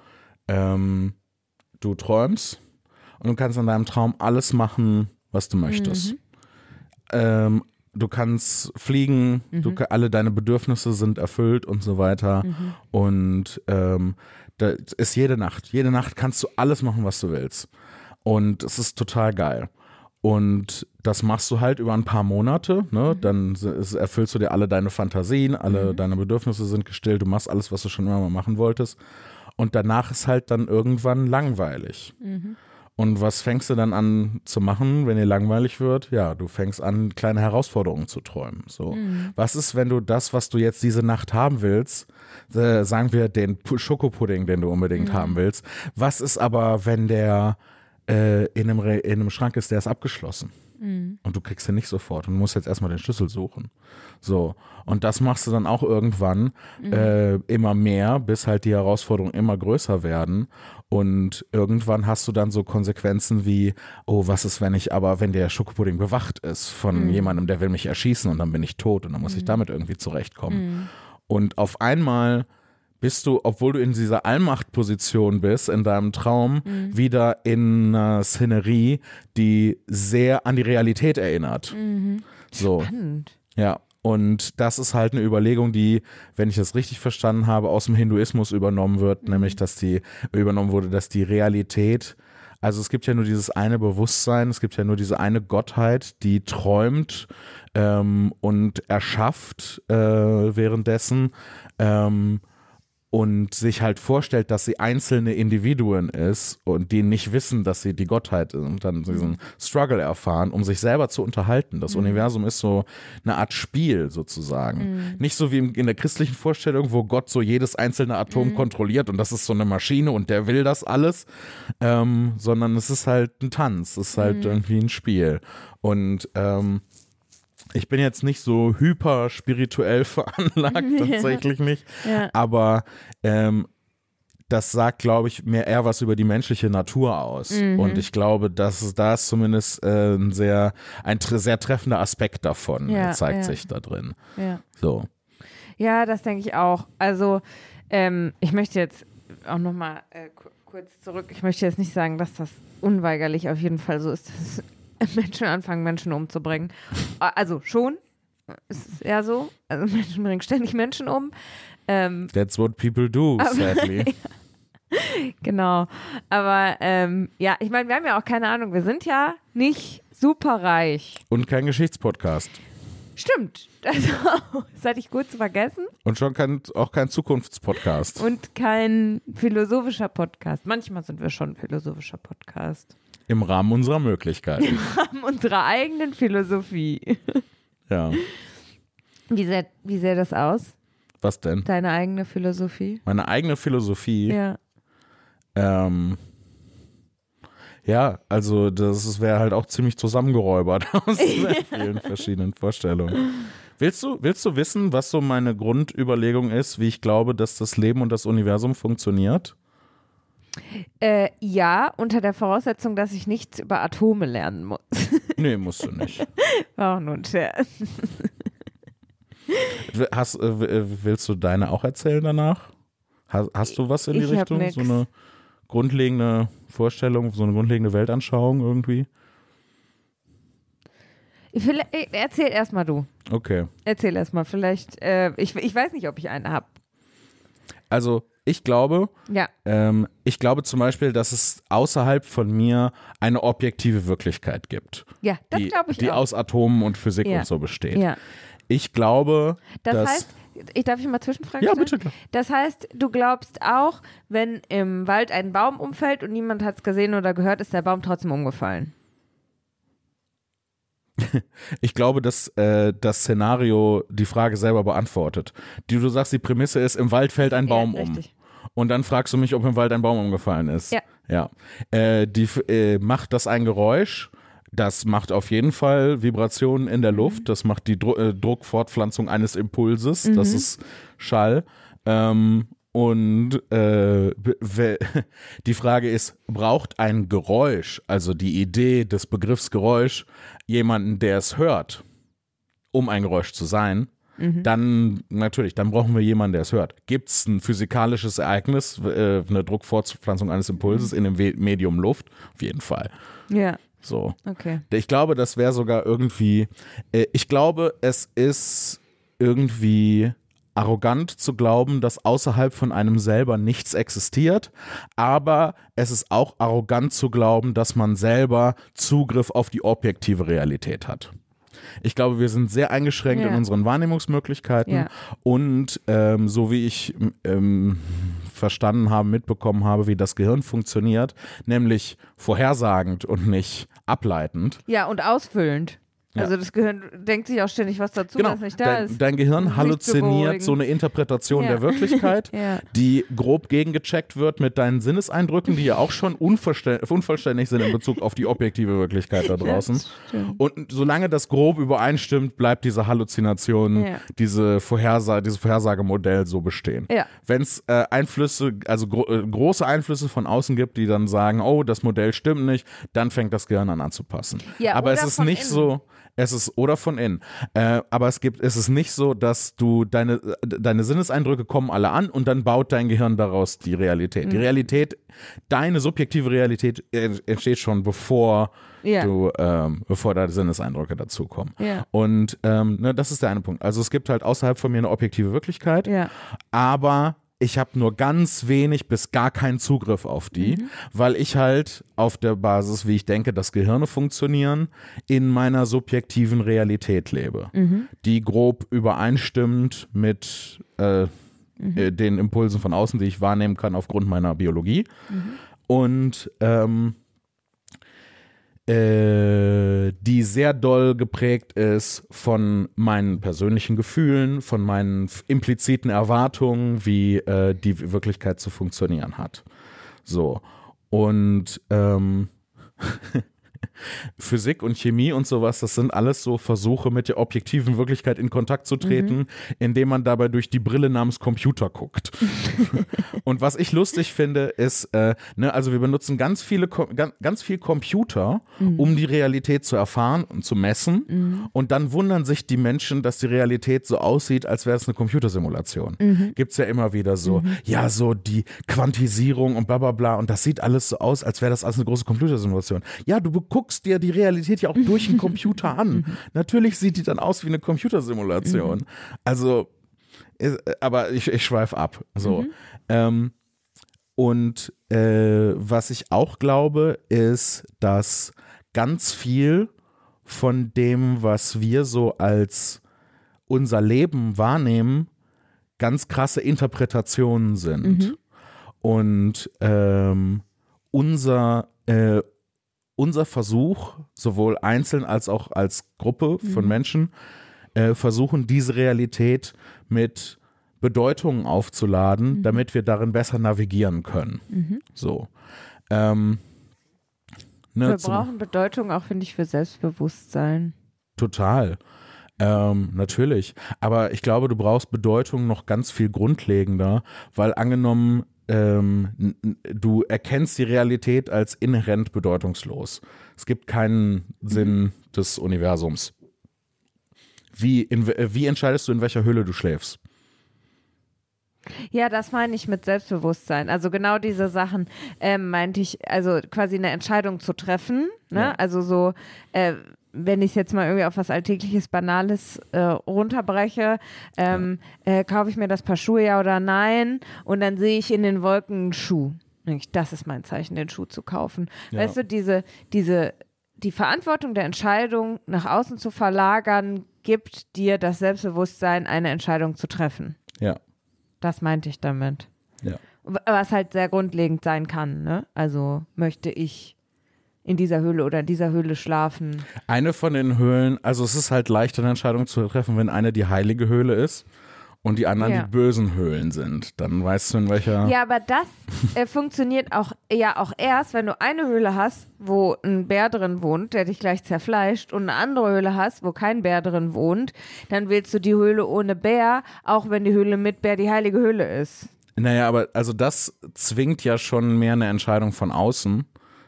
S2: du träumst und du kannst in deinem Traum alles machen, was du möchtest. du kannst fliegen, alle deine Bedürfnisse sind erfüllt und so weiter. Und da ist jede Nacht kannst du alles machen, was du willst. Und es ist total geil. Und das machst du halt über ein paar Monate, ne? Dann erfüllst du dir alle deine Fantasien, alle deine Bedürfnisse sind gestillt, du machst alles, was du schon immer mal machen wolltest. Und danach ist halt dann irgendwann langweilig. Und was fängst du dann an zu machen, wenn dir langweilig wird? Ja, du fängst an, kleine Herausforderungen zu träumen. So. Was ist, wenn du das, was du jetzt diese Nacht haben willst, sagen wir den Schokopudding, den du unbedingt haben willst, was ist aber, wenn der in einem Schrank ist, der ist abgeschlossen? Und du kriegst den nicht sofort und musst jetzt erstmal den Schlüssel suchen. So. Und das machst du dann auch irgendwann immer mehr, bis halt die Herausforderungen immer größer werden. Und irgendwann hast du dann so Konsequenzen wie, oh, was ist, wenn der Schokopudding bewacht ist von jemandem, der will mich erschießen und dann bin ich tot und dann muss ich damit irgendwie zurechtkommen. Und auf einmal bist du, obwohl du in dieser Allmachtposition bist, in deinem Traum, wieder in einer Szenerie, die sehr an die Realität erinnert. So.
S1: Spannend.
S2: Ja. Und das ist halt eine Überlegung, die, wenn ich das richtig verstanden habe, aus dem Hinduismus übernommen wird, nämlich, dass die Realität, also es gibt ja nur dieses eine Bewusstsein, es gibt ja nur diese eine Gottheit, die träumt und erschafft währenddessen und sich halt vorstellt, dass sie einzelne Individuen ist und die nicht wissen, dass sie die Gottheit ist und dann diesen Struggle erfahren, um sich selber zu unterhalten. Das Universum ist so eine Art Spiel sozusagen. Nicht so wie in der christlichen Vorstellung, wo Gott so jedes einzelne Atom kontrolliert und das ist so eine Maschine und der will das alles, sondern es ist halt ein Tanz, es ist halt irgendwie ein Spiel. Und ich bin jetzt nicht so hyper spirituell veranlagt, tatsächlich nicht, aber das sagt, glaube ich, eher was über die menschliche Natur aus. Und ich glaube, dass da ist zumindest ein sehr treffender Aspekt davon, zeigt sich da drin.
S1: Ja.
S2: So.
S1: Ja, das denke ich auch. Also ich möchte jetzt auch nochmal kurz zurück, ich möchte jetzt nicht sagen, dass das unweigerlich auf jeden Fall so ist, dass Menschen anfangen, Menschen umzubringen. Also schon, ist es eher so. Also Menschen bringen ständig Menschen um.
S2: That's what people do, sadly.
S1: Genau. Aber ja, ich meine, wir haben ja auch keine Ahnung, wir sind ja nicht super reich.
S2: Und kein Geschichtspodcast.
S1: Stimmt. Also, das hatte ich kurz vergessen.
S2: Und schon auch kein Zukunftspodcast.
S1: Und kein philosophischer Podcast. Manchmal sind wir schon ein philosophischer Podcast.
S2: Im Rahmen unserer Möglichkeiten.
S1: Im Rahmen unserer eigenen Philosophie.
S2: Ja.
S1: Wie sähe das aus?
S2: Was denn?
S1: Deine eigene Philosophie?
S2: Meine eigene Philosophie?
S1: Ja.
S2: Ja, also das wäre halt auch ziemlich zusammengeräubert aus sehr vielen verschiedenen Vorstellungen. Willst du wissen, was so meine Grundüberlegung ist, wie ich glaube, dass das Leben und das Universum funktioniert?
S1: Ja, unter der Voraussetzung, dass ich nichts über Atome lernen muss.
S2: Nee, musst du nicht.
S1: War auch nur ein Scherz.
S2: Willst du deine auch erzählen danach? Hast du was in die Richtung? So eine grundlegende Vorstellung, so eine grundlegende Weltanschauung irgendwie?
S1: Erzähl erstmal du.
S2: Okay.
S1: Erzähl erstmal. Vielleicht, ich weiß nicht, ob ich eine habe.
S2: Also, ich glaube zum Beispiel, dass es außerhalb von mir eine objektive Wirklichkeit gibt.
S1: Ja, das glaube ich
S2: die
S1: auch.
S2: Aus Atomen und Physik und so besteht.
S1: Ja.
S2: Ich glaube,
S1: das heißt, darf ich mal Zwischenfragen
S2: stellen?
S1: Ja,
S2: bitte, klar.
S1: Das heißt, du glaubst auch, wenn im Wald ein Baum umfällt und niemand hat es gesehen oder gehört, ist der Baum trotzdem umgefallen?
S2: Ich glaube, dass das Szenario die Frage selber beantwortet. Du sagst, die Prämisse ist, im Wald fällt ein Baum um.
S1: Richtig.
S2: Und dann fragst du mich, ob im Wald ein Baum umgefallen ist. Ja. Macht das ein Geräusch? Das macht auf jeden Fall Vibrationen in der Luft. Das macht die Druckfortpflanzung eines Impulses. Das ist Schall. Und die Frage ist, braucht ein Geräusch, also die Idee des Begriffs Geräusch, jemanden, der es hört, um ein Geräusch zu sein? Dann brauchen wir jemanden, der es hört. Gibt es ein physikalisches Ereignis, eine Druckfortpflanzung eines Impulses in dem Medium Luft? Auf jeden Fall.
S1: Ja.
S2: So.
S1: Okay.
S2: Ich glaube, das wäre sogar irgendwie, ich glaube, es ist irgendwie arrogant zu glauben, dass außerhalb von einem selber nichts existiert, aber es ist auch arrogant zu glauben, dass man selber Zugriff auf die objektive Realität hat. Ich glaube, wir sind sehr eingeschränkt in unseren Wahrnehmungsmöglichkeiten und so wie ich verstanden habe, mitbekommen habe, wie das Gehirn funktioniert, nämlich vorhersagend und nicht ableitend.
S1: Ja, und ausfüllend. Also das Gehirn denkt sich auch ständig was dazu, was nicht da ist.
S2: Dein Gehirn halluziniert so eine Interpretation der Wirklichkeit, die grob gegengecheckt wird mit deinen Sinneseindrücken, die ja auch schon unvollständig sind in Bezug auf die objektive Wirklichkeit da draußen. Und solange das grob übereinstimmt, bleibt diese Halluzination, dieses Vorhersagemodell so bestehen. Wenn es Einflüsse, also große Einflüsse von außen gibt, die dann sagen, oh, das Modell stimmt nicht, dann fängt das Gehirn an anzupassen. Aber es ist nicht so. Oder von innen. Aber es ist nicht so, dass du deine Sinneseindrücke kommen alle an und dann baut dein Gehirn daraus die Realität. Die Realität, deine subjektive Realität entsteht schon, bevor deine Sinneseindrücke dazukommen. Und das ist der eine Punkt. Also es gibt halt außerhalb von mir eine objektive Wirklichkeit, aber ich habe nur ganz wenig bis gar keinen Zugriff auf die, weil ich halt auf der Basis, wie ich denke, dass Gehirne funktionieren, in meiner subjektiven Realität lebe, die grob übereinstimmt mit den Impulsen von außen, die ich wahrnehmen kann aufgrund meiner Biologie. Und die sehr doll geprägt ist von meinen persönlichen Gefühlen, von meinen impliziten Erwartungen, wie die Wirklichkeit zu funktionieren hat. So. Und Physik und Chemie und sowas, das sind alles so Versuche, mit der objektiven Wirklichkeit in Kontakt zu treten, indem man dabei durch die Brille namens Computer guckt. Und was ich lustig finde, ist, also wir benutzen ganz viel Computer, um die Realität zu erfahren und zu messen. Und dann wundern sich die Menschen, dass die Realität so aussieht, als wäre es eine Computersimulation. Gibt's ja immer wieder so, so die Quantisierung und bla bla bla. Und das sieht alles so aus, als wäre das alles eine große Computersimulation. Ja, du guckst dir die Realität ja auch durch einen Computer an. Natürlich sieht die dann aus wie eine Computersimulation. Also, aber ich schweife ab. So. Und was ich auch glaube, ist, dass ganz viel von dem, was wir so als unser Leben wahrnehmen, ganz krasse Interpretationen sind. Und unser Versuch, sowohl einzeln als auch als Gruppe von Menschen, versuchen, diese Realität mit Bedeutungen aufzuladen, damit wir darin besser navigieren können. So. Wir
S1: brauchen Bedeutung auch, finde ich, für Selbstbewusstsein.
S2: Total. Natürlich. Aber ich glaube, du brauchst Bedeutung noch ganz viel grundlegender, weil angenommen, du erkennst die Realität als inhärent bedeutungslos. Es gibt keinen Sinn des Universums. Wie entscheidest du, in welcher Höhle du schläfst?
S1: Ja, das meine ich mit Selbstbewusstsein. Also genau diese Sachen meinte ich, also quasi eine Entscheidung zu treffen. Ne? Ja. Also so, wenn ich es jetzt mal irgendwie auf was Alltägliches, Banales runterbreche, kaufe ich mir das Paar Schuhe, ja oder nein? Und dann sehe ich in den Wolken einen Schuh. Das ist mein Zeichen, den Schuh zu kaufen. Ja. Weißt du, die Verantwortung der Entscheidung nach außen zu verlagern, gibt dir das Selbstbewusstsein, eine Entscheidung zu treffen.
S2: Ja.
S1: Das meinte ich damit.
S2: Ja.
S1: Was halt sehr grundlegend sein kann, ne? Also möchte ich in dieser Höhle oder in dieser Höhle schlafen.
S2: Eine von den Höhlen, also es ist halt leichter, eine Entscheidung zu treffen, wenn eine die heilige Höhle ist und die anderen die bösen Höhlen sind. Dann weißt du, in welcher...
S1: Ja, aber das funktioniert auch erst, wenn du eine Höhle hast, wo ein Bär drin wohnt, der dich gleich zerfleischt, und eine andere Höhle hast, wo kein Bär drin wohnt, dann wählst du die Höhle ohne Bär, auch wenn die Höhle mit Bär die heilige Höhle ist.
S2: Naja, aber also das zwingt ja schon mehr eine Entscheidung von außen,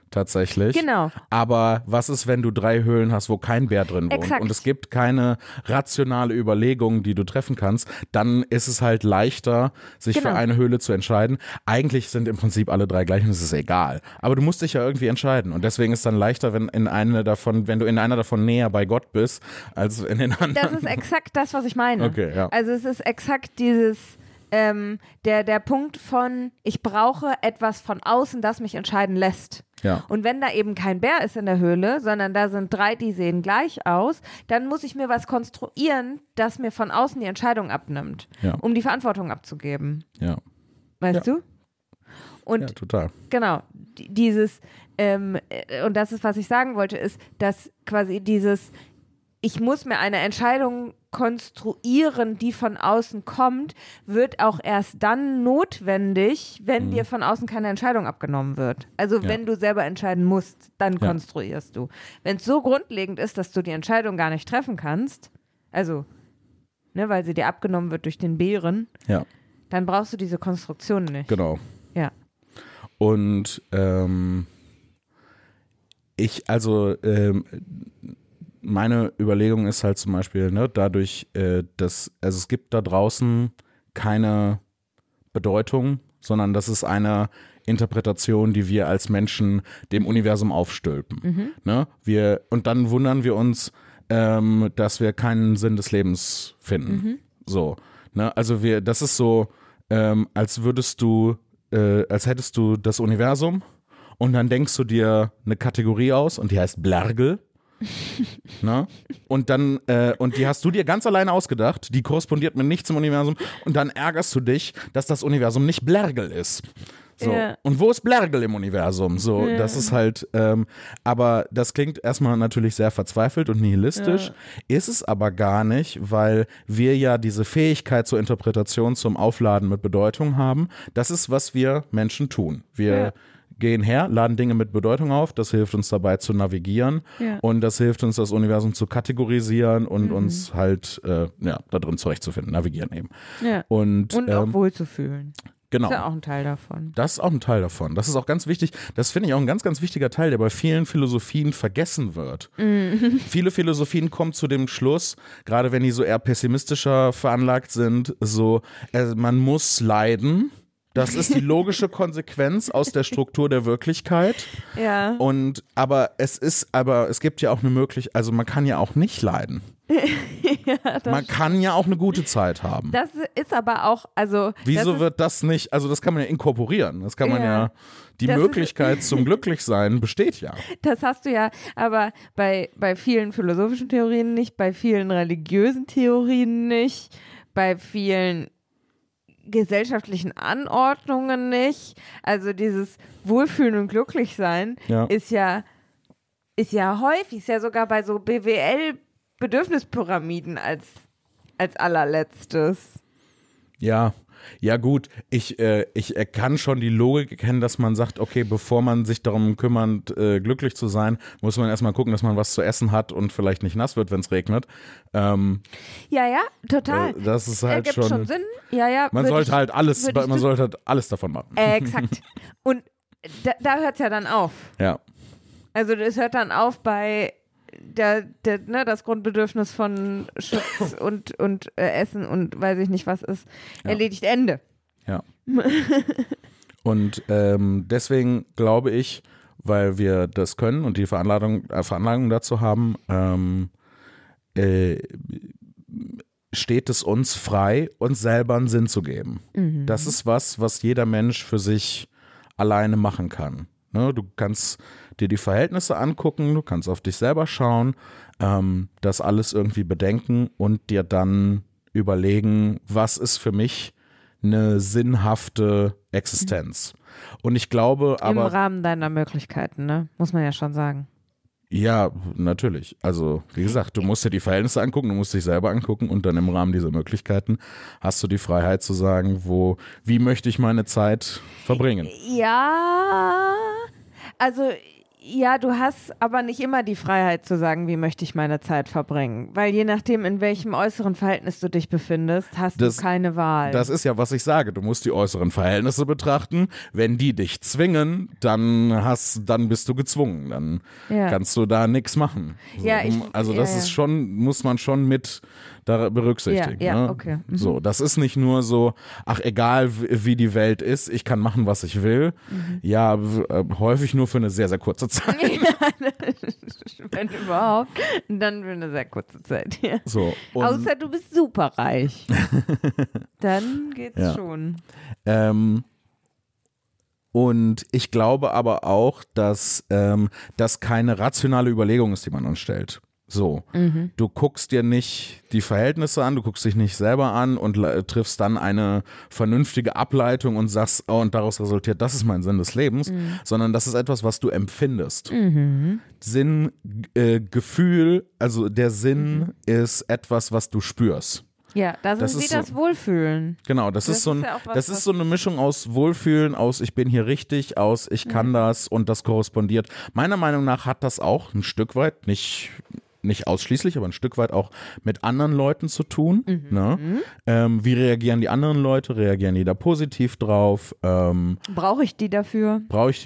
S2: tatsächlich.
S1: Genau.
S2: Aber was ist, wenn du 3 Höhlen hast, wo kein Bär drin wohnt
S1: Exakt.
S2: und es gibt keine rationale Überlegung, die du treffen kannst, dann ist es halt leichter, sich für eine Höhle zu entscheiden. Eigentlich sind im Prinzip alle 3 gleich und es ist egal. Aber du musst dich ja irgendwie entscheiden und deswegen ist es dann leichter, wenn du in einer davon näher bei Gott bist, als in den anderen.
S1: Das ist exakt das, was ich meine.
S2: Okay, ja.
S1: Also es ist exakt dieses der Punkt von, ich brauche etwas von außen, das mich entscheiden lässt.
S2: Ja.
S1: Und wenn da eben kein Bär ist in der Höhle, sondern da sind 3, die sehen gleich aus, dann muss ich mir was konstruieren, das mir von außen die Entscheidung abnimmt, um die Verantwortung abzugeben.
S2: Ja.
S1: Weißt du? Und
S2: ja, total.
S1: Genau, dieses, und das ist, was ich sagen wollte, ist, dass quasi dieses, ich muss mir eine Entscheidung konstruieren, die von außen kommt, wird auch erst dann notwendig, wenn dir von außen keine Entscheidung abgenommen wird. Also wenn du selber entscheiden musst, dann konstruierst du. Wenn es so grundlegend ist, dass du die Entscheidung gar nicht treffen kannst, also, ne, weil sie dir abgenommen wird durch den Bären, dann brauchst du diese Konstruktion nicht.
S2: Genau.
S1: Ja.
S2: Und meine Überlegung ist halt zum Beispiel, ne, dadurch, dass es gibt da draußen keine Bedeutung, sondern das ist eine Interpretation, die wir als Menschen dem Universum aufstülpen. Ne? Und dann wundern wir uns, dass wir keinen Sinn des Lebens finden. So, ne? Also das ist so, als hättest du das Universum und dann denkst du dir eine Kategorie aus und die heißt Blergel. Ne? Und die hast du dir ganz alleine ausgedacht, die korrespondiert mit nichts im Universum und dann ärgerst du dich, dass das Universum nicht Blergel ist. So.
S1: Ja.
S2: Und wo ist Blergel im Universum? So, das ist halt, aber das klingt erstmal natürlich sehr verzweifelt und nihilistisch, ist es aber gar nicht, weil wir ja diese Fähigkeit zur Interpretation, zum Aufladen mit Bedeutung haben. Das ist, was wir Menschen tun. Wir gehen her, laden Dinge mit Bedeutung auf, das hilft uns dabei zu navigieren und das hilft uns, das Universum zu kategorisieren und uns halt da drin zurechtzufinden, navigieren eben.
S1: Ja. Und auch wohlzufühlen.
S2: Genau.
S1: Das ist ja auch ein Teil davon.
S2: Das ist auch ein Teil davon. Das ist auch ganz wichtig. Das finde ich auch ein ganz, ganz wichtiger Teil, der bei vielen Philosophien vergessen wird. Viele Philosophien kommen zu dem Schluss, gerade wenn die so eher pessimistischer veranlagt sind, so, man muss leiden. Das ist die logische Konsequenz aus der Struktur der Wirklichkeit.
S1: Ja.
S2: Aber es gibt ja auch eine Möglichkeit, also man kann ja auch nicht leiden. Man kann ja auch eine gute Zeit haben.
S1: Das ist aber auch, also.
S2: Wieso wird das nicht, also das kann man ja inkorporieren. Das kann man die Möglichkeit zum Glücklichsein besteht ja.
S1: Das hast du ja, aber bei vielen philosophischen Theorien nicht, bei vielen religiösen Theorien nicht, bei vielen gesellschaftlichen Anordnungen nicht. Also dieses Wohlfühlen und Glücklichsein ist ja häufig, ist ja sogar bei so BWL-Bedürfnispyramiden als allerletztes.
S2: Ja gut, ich kann schon die Logik erkennen, dass man sagt, okay, bevor man sich darum kümmert, glücklich zu sein, muss man erstmal gucken, dass man was zu essen hat und vielleicht nicht nass wird, wenn es regnet.
S1: Ja, total.
S2: Das ist halt
S1: ergibt schon Sinn. Ja,
S2: man sollte halt alles davon machen.
S1: Exakt. Und da hört es ja dann auf.
S2: Ja.
S1: Also es hört dann auf bei das Grundbedürfnis von Schutz und Essen und weiß ich nicht was ist erledigt, Ende.
S2: Ja. Und deswegen glaube ich, weil wir das können und die Veranlagung dazu haben, steht es uns frei, uns selber einen Sinn zu geben. Das ist was jeder Mensch für sich alleine machen kann. Ne, du kannst dir die Verhältnisse angucken, du kannst auf dich selber schauen, das alles irgendwie bedenken und dir dann überlegen, was ist für mich eine sinnhafte Existenz. Und ich glaube aber...
S1: Im Rahmen deiner Möglichkeiten, ne? Muss man ja schon sagen.
S2: Ja, natürlich. Also, wie gesagt, du musst dir die Verhältnisse angucken, du musst dich selber angucken und dann im Rahmen dieser Möglichkeiten hast du die Freiheit zu sagen, wie möchte ich meine Zeit verbringen.
S1: Ja, also Ja, du hast aber nicht immer die Freiheit zu sagen, wie möchte ich meine Zeit verbringen. Weil je nachdem, in welchem äußeren Verhältnis du dich befindest, hast du keine Wahl.
S2: Das ist ja, was ich sage. Du musst die äußeren Verhältnisse betrachten. Wenn die dich zwingen, dann bist du gezwungen. Dann kannst du da nichts machen. So,
S1: ja,
S2: ist schon, muss man schon mit da berücksichtigen.
S1: Ja,
S2: ne?
S1: Okay. Mhm.
S2: So, das ist nicht nur so, ach egal wie die Welt ist, ich kann machen, was ich will. Ja, häufig nur für eine sehr, sehr kurze Zeit.
S1: Wenn überhaupt, dann für eine sehr kurze Zeit. Ja.
S2: So,
S1: außer du bist superreich. Dann geht's schon.
S2: Und ich glaube aber auch, dass das keine rationale Überlegung ist, die man anstellt. So, du guckst dir nicht die Verhältnisse an, du guckst dich nicht selber an und triffst dann eine vernünftige Ableitung und sagst, oh, und daraus resultiert, das ist mein Sinn des Lebens, sondern das ist etwas, was du empfindest. Sinn, Gefühl, also der Sinn ist etwas, was du spürst.
S1: Ja, das ist das Wohlfühlen.
S2: Genau, das ist so eine Mischung aus Wohlfühlen, aus ich bin hier richtig, aus ich kann das und das korrespondiert. Meiner Meinung nach hat das auch ein Stück weit, nicht ausschließlich, aber ein Stück weit auch mit anderen Leuten zu tun. Ne? Wie reagieren die anderen Leute? Reagieren die da positiv drauf?
S1: Brauche ich die dafür?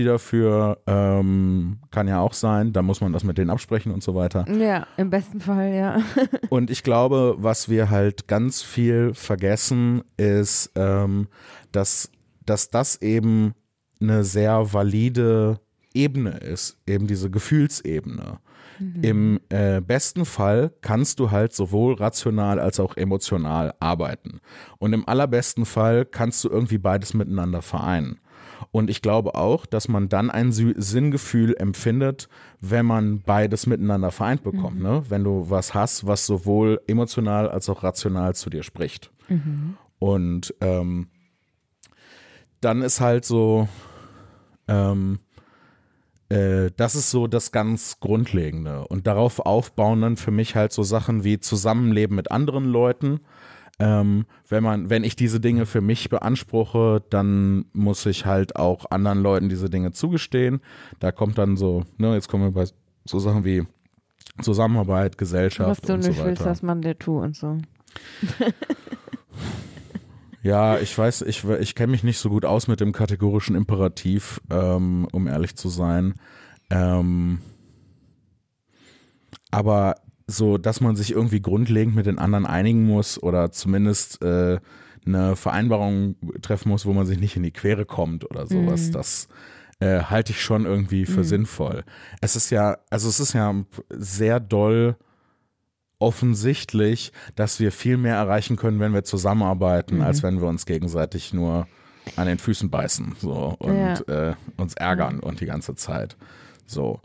S2: Kann ja auch sein. Da muss man das mit denen absprechen und so weiter.
S1: Ja, im besten Fall, ja.
S2: Und ich glaube, was wir halt ganz viel vergessen, ist, dass das eben eine sehr valide Ebene ist, eben diese Gefühlsebene. Im besten Fall kannst du halt sowohl rational als auch emotional arbeiten. Und im allerbesten Fall kannst du irgendwie beides miteinander vereinen. Und ich glaube auch, dass man dann ein Sinngefühl empfindet, wenn man beides miteinander vereint bekommt. Ne? Wenn du was hast, was sowohl emotional als auch rational zu dir spricht. Und dann ist halt so, das ist so das ganz Grundlegende. Und darauf aufbauen dann für mich halt so Sachen wie Zusammenleben mit anderen Leuten. Wenn ich diese Dinge für mich beanspruche, dann muss ich halt auch anderen Leuten diese Dinge zugestehen. Da kommt dann so, ne, jetzt kommen wir bei so Sachen wie Zusammenarbeit, Gesellschaft und so weiter.
S1: Was du nicht willst, dass man dir tut und so.
S2: Ja, ich weiß, ich kenne mich nicht so gut aus mit dem kategorischen Imperativ, um ehrlich zu sein. Aber so, dass man sich irgendwie grundlegend mit den anderen einigen muss oder zumindest eine Vereinbarung treffen muss, wo man sich nicht in die Quere kommt oder sowas, das halte ich schon irgendwie für sinnvoll. Es ist ja sehr doll offensichtlich, dass wir viel mehr erreichen können, wenn wir zusammenarbeiten, als wenn wir uns gegenseitig nur an den Füßen beißen so, und uns ärgern und die ganze Zeit. So,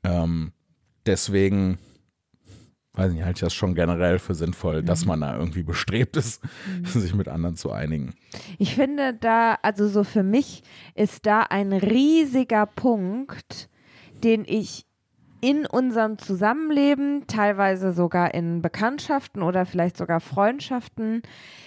S2: deswegen weiß nicht, halte ich das schon generell für sinnvoll, dass man da irgendwie bestrebt ist, sich mit anderen zu einigen.
S1: Ich finde also so für mich ist da ein riesiger Punkt, den ich in unserem Zusammenleben, teilweise sogar in Bekanntschaften oder vielleicht sogar Freundschaften,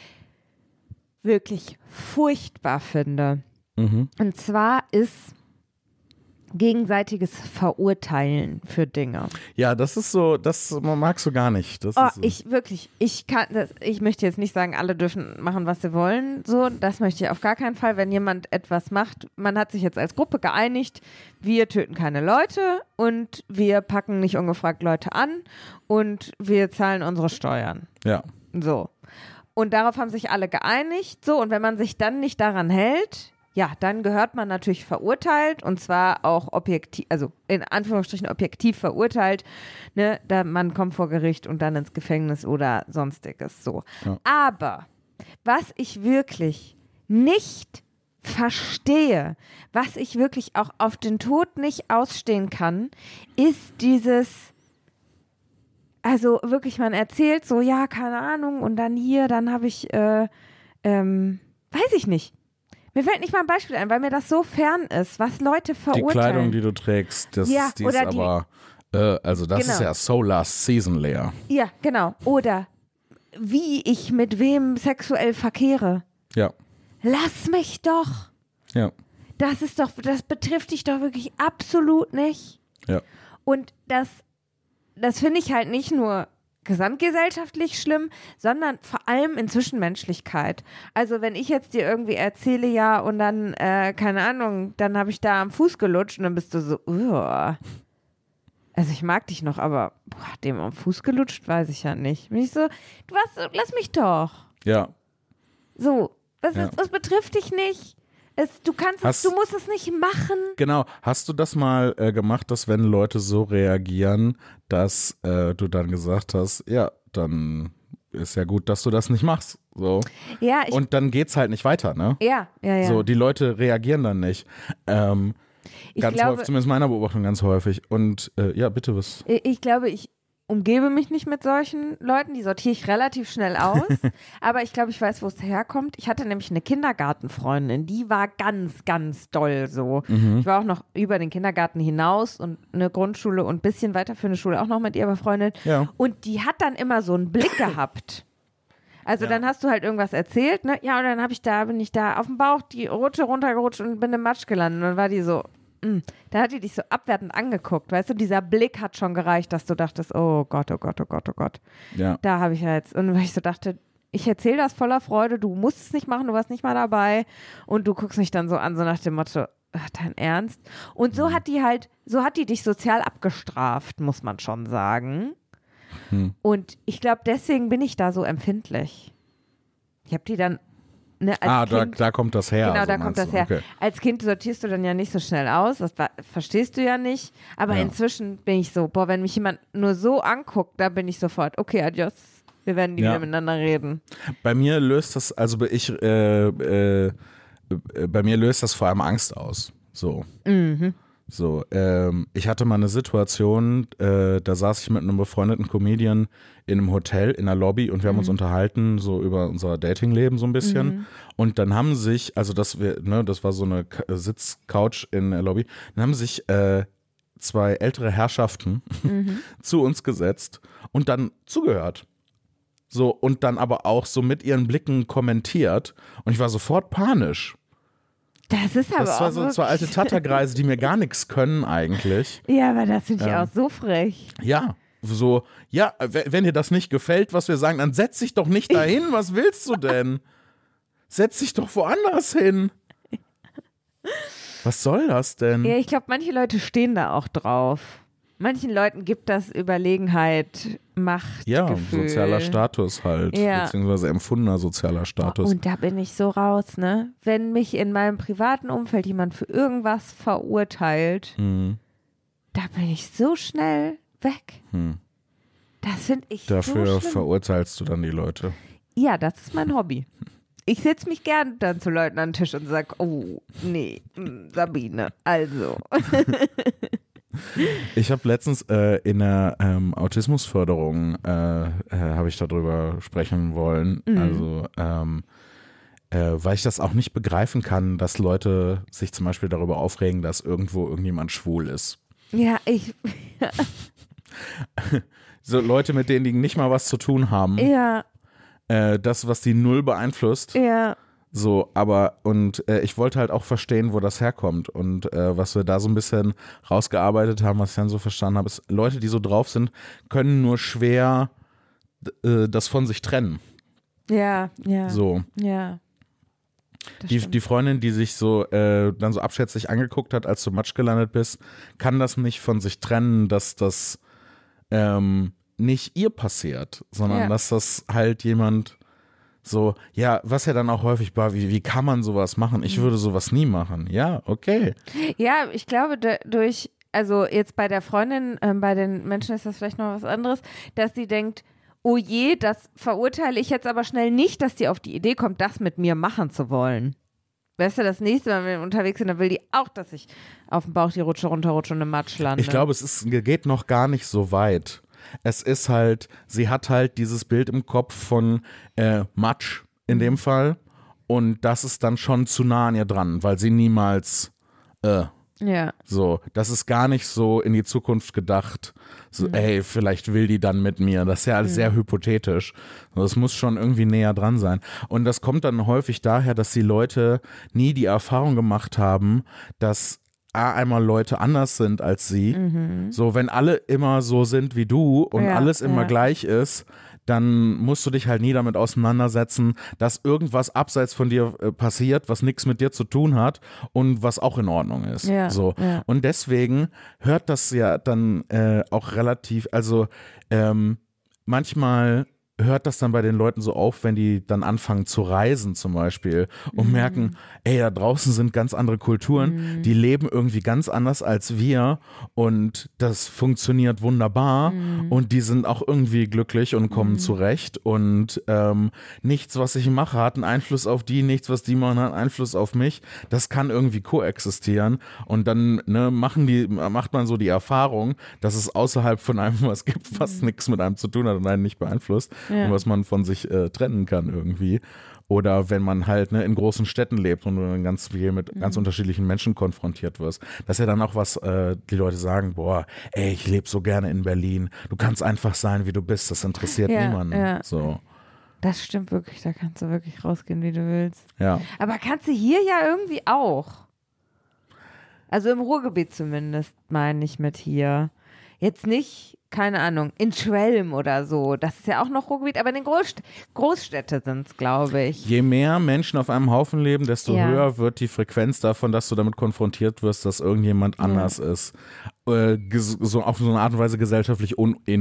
S1: wirklich furchtbar finde. Und zwar ist gegenseitiges Verurteilen für Dinge.
S2: Ja, das ist so, das magst du gar nicht. Das ist so.
S1: Ich möchte jetzt nicht sagen, alle dürfen machen, was sie wollen, so, das möchte ich auf gar keinen Fall, wenn jemand etwas macht, man hat sich jetzt als Gruppe geeinigt, wir töten keine Leute und wir packen nicht ungefragt Leute an und wir zahlen unsere Steuern.
S2: Ja.
S1: So. Und darauf haben sich alle geeinigt, so, und wenn man sich dann nicht daran hält, ja, dann gehört man natürlich verurteilt und zwar auch objektiv, also in Anführungsstrichen objektiv verurteilt, ne, man kommt vor Gericht und dann ins Gefängnis oder sonstiges, so. Ja. Aber was ich wirklich nicht verstehe, was ich wirklich auch auf den Tod nicht ausstehen kann, ist dieses, also wirklich, man erzählt so, ja, keine Ahnung, und dann hier, dann habe ich, weiß ich nicht. Mir fällt nicht mal ein Beispiel ein, weil mir das so fern ist, was Leute verurteilen.
S2: Die Kleidung, die du trägst, das ist aber, also das ist ja so last season, Lea.
S1: Ja, genau. Oder wie ich mit wem sexuell verkehre.
S2: Ja.
S1: Lass mich doch.
S2: Ja.
S1: Das betrifft dich doch wirklich absolut nicht.
S2: Ja.
S1: Und das finde ich halt nicht nur gesamtgesellschaftlich schlimm, sondern vor allem in Zwischenmenschlichkeit. Also wenn ich jetzt dir irgendwie erzähle, ja, und dann, keine Ahnung, dann habe ich da am Fuß gelutscht und dann bist du so, also ich mag dich noch, aber dem am Fuß gelutscht, weiß ich ja nicht. Bin ich so, lass mich doch.
S2: Ja.
S1: So, das betrifft dich nicht. Du musst es nicht machen.
S2: Genau. Hast du das mal gemacht, dass wenn Leute so reagieren, dass du dann gesagt hast, ja, dann ist ja gut, dass du das nicht machst. So.
S1: Ja,
S2: und dann geht's halt nicht weiter, ne?
S1: Ja.
S2: So, die Leute reagieren dann nicht. Häufig, zumindest meiner Beobachtung ganz häufig. Und ja, bitte was.
S1: Ich glaube, ich umgebe mich nicht mit solchen Leuten, die sortiere ich relativ schnell aus, aber ich glaube, ich weiß, wo es herkommt. Ich hatte nämlich eine Kindergartenfreundin, die war ganz, ganz doll so. Ich war auch noch über den Kindergarten hinaus und eine Grundschule und ein bisschen weiter für eine Schule auch noch mit ihr befreundet.
S2: Ja.
S1: Und die hat dann immer so einen Blick gehabt. Also dann hast du halt irgendwas erzählt, ne? Ja, und dann bin ich da auf dem Bauch die Rutsche runtergerutscht und bin im Matsch gelandet. Und dann war die so, da hat die dich so abwertend angeguckt, weißt du, dieser Blick hat schon gereicht, dass du dachtest, oh Gott, oh Gott, oh Gott, oh Gott.
S2: Ja.
S1: Da habe ich ja jetzt, und weil ich so dachte, ich erzähle das voller Freude, du musst es nicht machen, du warst nicht mal dabei und du guckst mich dann so an, so nach dem Motto, ach, dein Ernst? Und so hat die dich sozial abgestraft, muss man schon sagen. Und ich glaube, deswegen bin ich da so empfindlich. Ich habe die dann als Kind,
S2: da kommt das her.
S1: Genau, da kommt das her.
S2: Okay.
S1: Als Kind sortierst du dann ja nicht so schnell aus, verstehst du ja nicht. Aber inzwischen bin ich so, wenn mich jemand nur so anguckt, da bin ich sofort, okay, adios, wir werden nie wieder miteinander reden.
S2: Bei mir löst das, bei mir löst das vor allem Angst aus. So. So, ich hatte mal eine Situation, da saß ich mit einem befreundeten Comedian in einem Hotel in der Lobby und wir haben uns unterhalten, so über unser Datingleben so ein bisschen. Und dann haben sich, also das war so eine Sitzcouch in der Lobby, dann haben sich zwei ältere Herrschaften zu uns gesetzt und dann zugehört. So, und dann aber auch so mit ihren Blicken kommentiert. Und ich war sofort panisch.
S1: Das ist aber
S2: das war so zwei alte Tattergreise, die mir gar nichts können eigentlich.
S1: Ja, aber das finde ich auch so frech.
S2: Ja, so, ja, wenn dir das nicht gefällt, was wir sagen, dann setz dich doch nicht dahin. Was willst du denn? Setz dich doch woanders hin. Was soll das denn?
S1: Ja, ich glaube, manche Leute stehen da auch drauf. Manchen Leuten gibt das Überlegenheit, Macht,
S2: ja,
S1: Gefühl.
S2: Sozialer Status halt, beziehungsweise empfundener sozialer Status.
S1: Und da bin ich so raus, ne? Wenn mich in meinem privaten Umfeld jemand für irgendwas verurteilt, da bin ich so schnell weg. Das finde ich
S2: Dafür
S1: so schlimm.
S2: verurteilst du dann die Leute.
S1: Ja, das ist mein Hobby. Ich setze mich gern dann zu Leuten an den Tisch und sage, oh, nee, Sabine, also.
S2: Ich habe letztens in der Autismusförderung habe ich darüber sprechen wollen. Also weil ich das auch nicht begreifen kann, dass Leute sich zum Beispiel darüber aufregen, dass irgendwo irgendjemand schwul ist.
S1: Ja,
S2: so Leute, mit denen die nicht mal was zu tun haben.
S1: Ja.
S2: Das, was die null beeinflusst.
S1: Ja.
S2: So, ich wollte halt auch verstehen, wo das herkommt und was wir da so ein bisschen rausgearbeitet haben, was ich dann so verstanden habe, ist, Leute, die so drauf sind, können nur schwer das von sich trennen.
S1: Ja.
S2: So.
S1: Ja.
S2: Die Freundin, die sich so dann so abschätzig angeguckt hat, als du Matsch gelandet bist, kann das nicht von sich trennen, dass das nicht ihr passiert, sondern dass das halt jemand so, ja, was ja dann auch häufig war, wie kann man sowas machen? Ich würde sowas nie machen. Ja, okay.
S1: Ja, ich glaube, also jetzt bei der Freundin, bei den Menschen ist das vielleicht noch was anderes, dass sie denkt, oh je, das verurteile ich jetzt aber schnell nicht, dass die auf die Idee kommt, das mit mir machen zu wollen. Weißt du, das nächste Mal, wenn wir unterwegs sind, dann will die auch, dass ich auf dem Bauch die Rutsche runterrutsche und im Matsch lande.
S2: Ich glaube, geht noch gar nicht so weit. Es ist halt, sie hat halt dieses Bild im Kopf von Matsch in dem Fall und das ist dann schon zu nah an ihr dran, weil sie niemals so, das ist gar nicht so in die Zukunft gedacht, so ey, vielleicht will die dann mit mir, das ist ja alles sehr hypothetisch, das muss schon irgendwie näher dran sein und das kommt dann häufig daher, dass die Leute nie die Erfahrung gemacht haben, dass einmal Leute anders sind als sie. So, wenn alle immer so sind wie du und alles immer gleich ist, dann musst du dich halt nie damit auseinandersetzen, dass irgendwas abseits von dir passiert, was nichts mit dir zu tun hat und was auch in Ordnung ist. So. Und deswegen hört das ja dann auch relativ, also manchmal hört das dann bei den Leuten so auf, wenn die dann anfangen zu reisen zum Beispiel und merken, ey, da draußen sind ganz andere Kulturen, die leben irgendwie ganz anders als wir und das funktioniert wunderbar und die sind auch irgendwie glücklich und kommen zurecht und nichts, was ich mache, hat einen Einfluss auf die, nichts, was die machen, hat einen Einfluss auf mich. Das kann irgendwie koexistieren und dann macht man so die Erfahrung, dass es außerhalb von einem was gibt, was nichts mit einem zu tun hat und einen nicht beeinflusst. Und was man von sich trennen kann irgendwie. Oder wenn man halt in großen Städten lebt und du dann ganz viel mit ganz unterschiedlichen Menschen konfrontiert wirst. Das ist ja dann auch was, die Leute sagen, boah, ey, ich lebe so gerne in Berlin. Du kannst einfach sein, wie du bist. Das interessiert niemanden. Ja. So.
S1: Das stimmt wirklich. Da kannst du wirklich rausgehen, wie du willst.
S2: Ja.
S1: Aber kannst du hier ja irgendwie auch. Also im Ruhrgebiet zumindest, meine ich mit hier. Jetzt nicht, keine Ahnung, in Schwelm oder so. Das ist ja auch noch Ruhrgebiet, aber in den Großstädte sind es, glaube ich.
S2: Je mehr Menschen auf einem Haufen leben, desto höher wird die Frequenz davon, dass du damit konfrontiert wirst, dass irgendjemand anders ist. So auf so eine Art und Weise gesellschaftlich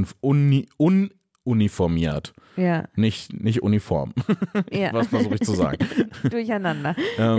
S2: ununiformiert.
S1: Ja.
S2: Nicht uniform.
S1: Ja.
S2: Was versuche ich zu sagen?
S1: Durcheinander.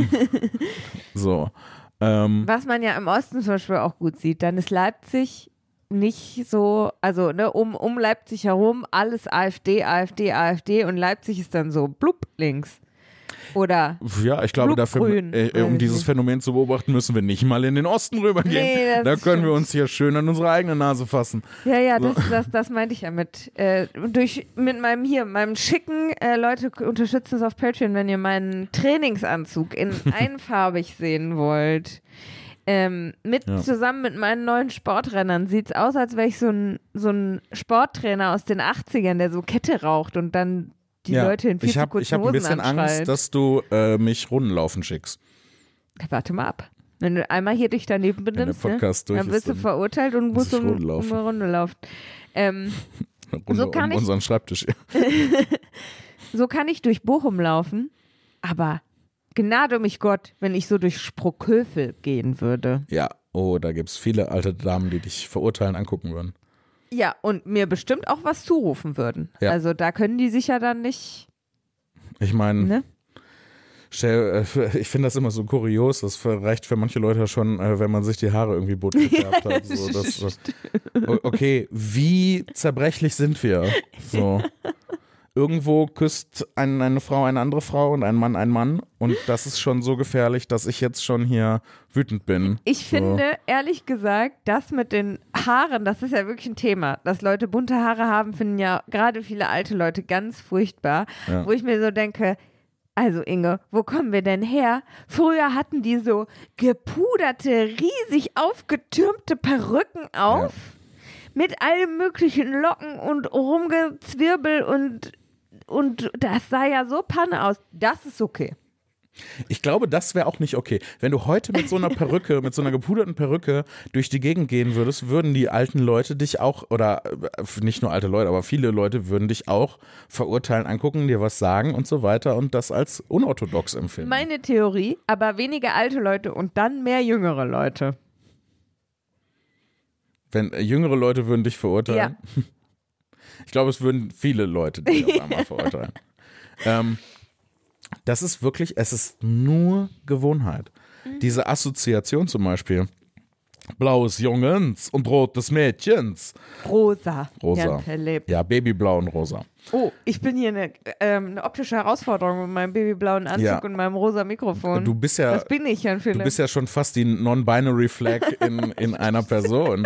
S2: So.
S1: Was man ja im Osten zum Beispiel auch gut sieht, dann ist Leipzig nicht so, also um Leipzig herum alles AfD, AfD, AfD und Leipzig ist dann so blub links. Oder
S2: ja, ich glaube, dafür,
S1: grün,
S2: um dieses Phänomen zu beobachten, müssen wir nicht mal in den Osten rübergehen.
S1: Nee,
S2: da können wir uns hier schön an unsere eigene Nase fassen.
S1: Ja, so. das meinte ich ja mit. Mit meinem schicken, Leute, unterstützt es auf Patreon, wenn ihr meinen Trainingsanzug in einfarbig sehen wollt. Zusammen mit meinen neuen Sportrennern sieht es aus, als wäre ich so ein Sporttrainer aus den 80ern, der so Kette raucht und dann die Leute in viel zu kurzen
S2: Ich habe ein bisschen
S1: anschreit.
S2: Angst, dass du mich Rundenlaufen schickst.
S1: Warte mal ab. Wenn du einmal hier dich daneben benimmst, dann wirst du verurteilt und musst um eine Runde laufen. So kann
S2: unseren Schreibtisch.
S1: So kann ich durch Bochum laufen, aber gnade mich Gott, wenn ich so durch Sprockhövel gehen würde.
S2: Ja, da gibt es viele alte Damen, die dich verurteilen, angucken würden.
S1: Ja, und mir bestimmt auch was zurufen würden. Ja. Also da können die sich ja dann nicht.
S2: Ich meine, ich finde das immer so kurios. Das reicht für manche Leute schon, wenn man sich die Haare irgendwie bunt gefärbt hat. So, okay, wie zerbrechlich sind wir? So. Irgendwo küsst eine Frau eine andere Frau und ein Mann einen Mann und das ist schon so gefährlich, dass ich jetzt schon hier wütend bin.
S1: Ich finde, ehrlich gesagt, das mit den Haaren, das ist ja wirklich ein Thema. Dass Leute bunte Haare haben, finden ja gerade viele alte Leute ganz furchtbar. Ja. Wo ich mir so denke, also Inge, wo kommen wir denn her? Früher hatten die so gepuderte, riesig aufgetürmte Perücken auf. Ja. Mit allen möglichen Locken und Rumgezwirbel und das sah ja so Panne aus. Das ist okay.
S2: Ich glaube, das wäre auch nicht okay. Wenn du heute mit so einer Perücke, mit so einer gepuderten Perücke durch die Gegend gehen würdest, würden die alten Leute dich auch, oder nicht nur alte Leute, aber viele Leute würden dich auch verurteilen, angucken, dir was sagen und so weiter und das als unorthodox empfinden.
S1: Meine Theorie, aber weniger alte Leute und dann mehr jüngere Leute.
S2: Wenn jüngere Leute würden dich verurteilen? Ja. Ich glaube, es würden viele Leute dich auf einmal verurteilen. Das ist wirklich, es ist nur Gewohnheit. Diese Assoziation zum Beispiel. Blaues Jungens und rotes Mädchens.
S1: Rosa.
S2: Ja, Babyblau und rosa.
S1: Oh, ich bin hier eine optische Herausforderung mit meinem babyblauen Anzug und meinem rosa Mikrofon.
S2: Du bist ja,
S1: das bin ich, Jan Philipp.
S2: Du bist ja schon fast die Non-Binary Flag in einer Person.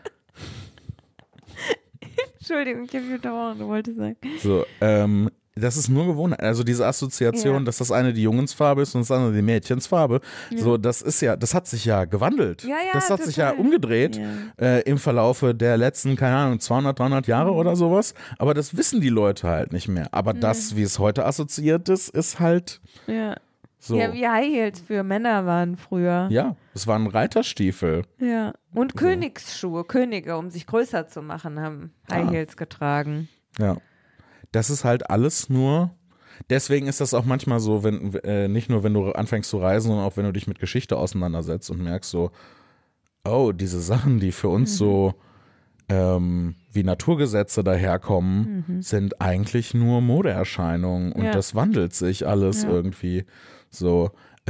S1: Entschuldigung, ich habe mich unterbrochen, du wolltest sagen.
S2: So, das ist nur Gewohnheit. Also diese Assoziation, dass das eine die Jungensfarbe ist und das andere die Mädchensfarbe. Ja. So, das hat sich ja gewandelt.
S1: Ja,
S2: das hat sich ja umgedreht im Verlaufe der letzten, keine Ahnung, 200, 300 Jahre oder sowas. Aber das wissen die Leute halt nicht mehr. Aber das, wie es heute assoziiert ist, ist halt So.
S1: Ja, wie High Heels für Männer waren früher.
S2: Ja, es waren Reiterstiefel.
S1: Ja, und Königsschuhe. Könige, um sich größer zu machen, haben High Heels getragen.
S2: Ja, das ist halt alles nur, deswegen ist das auch manchmal so, wenn nicht nur, wenn du anfängst zu reisen, sondern auch, wenn du dich mit Geschichte auseinandersetzt und merkst so, oh, diese Sachen, die für uns so wie Naturgesetze daherkommen, sind eigentlich nur Modeerscheinungen und das wandelt sich alles irgendwie so.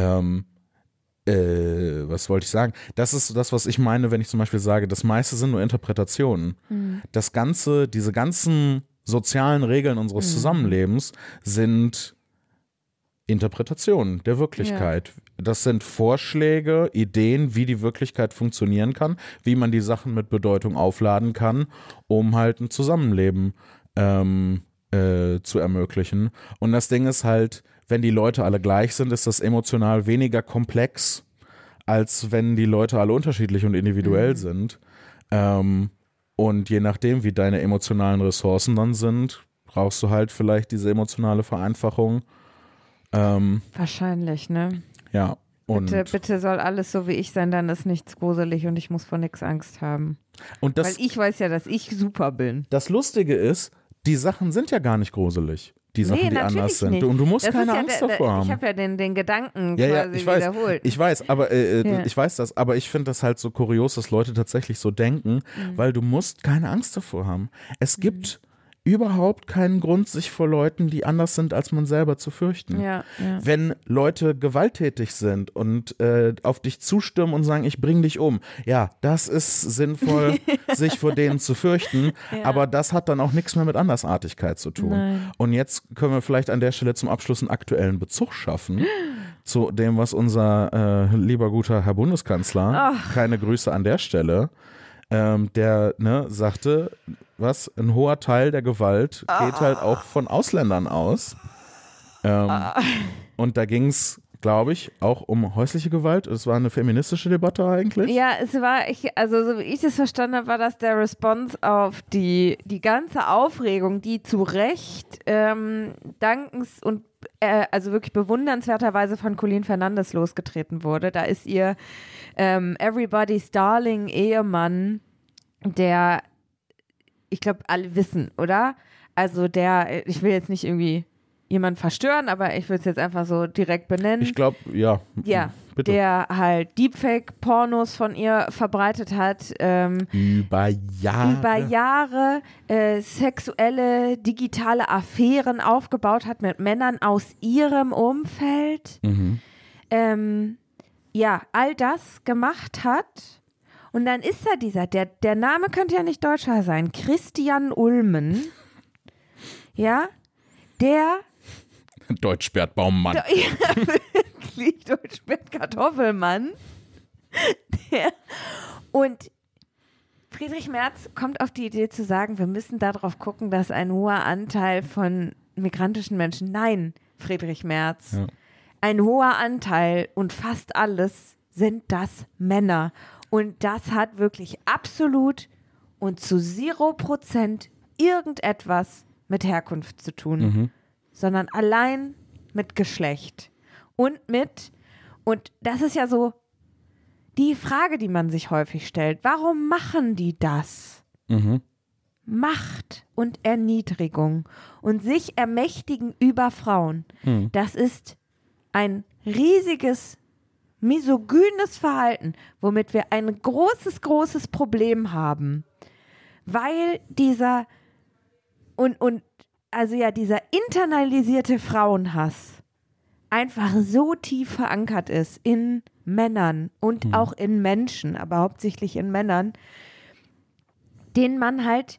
S2: Was wollte ich sagen? Das ist das, was ich meine, wenn ich zum Beispiel sage, das meiste sind nur Interpretationen. Das Ganze, diese ganzen sozialen Regeln unseres Zusammenlebens sind Interpretationen der Wirklichkeit. Das sind Vorschläge, Ideen, wie die Wirklichkeit funktionieren kann, wie man die Sachen mit Bedeutung aufladen kann, um halt ein Zusammenleben zu ermöglichen. Und das Ding ist halt, wenn die Leute alle gleich sind, ist das emotional weniger komplex, als wenn die Leute alle unterschiedlich und individuell sind. Und je nachdem, wie deine emotionalen Ressourcen dann sind, brauchst du halt vielleicht diese emotionale Vereinfachung.
S1: Wahrscheinlich, ne?
S2: Ja. Und
S1: bitte soll alles so wie ich sein, dann ist nichts gruselig und ich muss vor nichts Angst haben.
S2: Und das,
S1: weil ich weiß ja, dass ich super bin.
S2: Das Lustige ist, die Sachen sind ja gar nicht gruselig. Die Sachen, die anders sind.
S1: Nicht.
S2: Und du musst
S1: das
S2: keine Angst davor haben.
S1: Ich habe ja den Gedanken
S2: quasi
S1: ich wiederholt.
S2: Ich weiß, aber ich weiß das, aber ich finde das halt so kurios, dass Leute tatsächlich so denken, weil du musst keine Angst davor haben. Es gibt überhaupt keinen Grund, sich vor Leuten, die anders sind als man selber, zu fürchten.
S1: Ja.
S2: Wenn Leute gewalttätig sind und auf dich zustürmen und sagen, ich bring dich um, ja, das ist sinnvoll, sich vor denen zu fürchten, aber das hat dann auch nichts mehr mit Andersartigkeit zu tun.
S1: Nein.
S2: Und jetzt können wir vielleicht an der Stelle zum Abschluss einen aktuellen Bezug schaffen zu dem, was unser lieber guter Herr Bundeskanzler, keine Grüße an der Stelle, der sagte, ein hoher Teil der Gewalt geht halt auch von Ausländern aus. Und da ging es, glaube ich, auch um häusliche Gewalt. Es war eine feministische Debatte eigentlich.
S1: Ja, es war, so wie ich es verstanden habe, war das der Response auf die ganze Aufregung, die zu Recht dankens- und also wirklich bewundernswerterweise von Colleen Fernandes losgetreten wurde. Da ist ihr Everybody's Darling Ehemann, der, ich glaube, alle wissen, oder? Also ich will jetzt nicht irgendwie jemanden verstören, aber ich würde es jetzt einfach so direkt benennen.
S2: Ich glaube, ja.
S1: Ja,
S2: bitte.
S1: Der halt Deepfake-Pornos von ihr verbreitet hat.
S2: Über Jahre.
S1: Sexuelle, digitale Affären aufgebaut hat mit Männern aus ihrem Umfeld. All das gemacht hat. Und dann ist da der Name könnte ja nicht deutscher sein, Christian Ulmen. Ja, der
S2: Deutschbärtbaummann.
S1: Ja, wirklich, Deutschbärtkartoffelmann. Und Friedrich Merz kommt auf die Idee zu sagen, wir müssen darauf gucken, dass ein hoher Anteil von migrantischen Menschen, nein, Friedrich Merz, ein hoher Anteil und fast alles sind das Männer. Und das hat wirklich absolut und zu 0% irgendetwas mit Herkunft zu tun, sondern allein mit Geschlecht. Und das ist ja so die Frage, die man sich häufig stellt. Warum machen die das? Macht und Erniedrigung und sich ermächtigen über Frauen. Das ist ein riesiges misogynes Verhalten, womit wir ein großes Problem haben, weil dieser internalisierte Frauenhass einfach so tief verankert ist in Männern und auch in Menschen, aber hauptsächlich in Männern, den man halt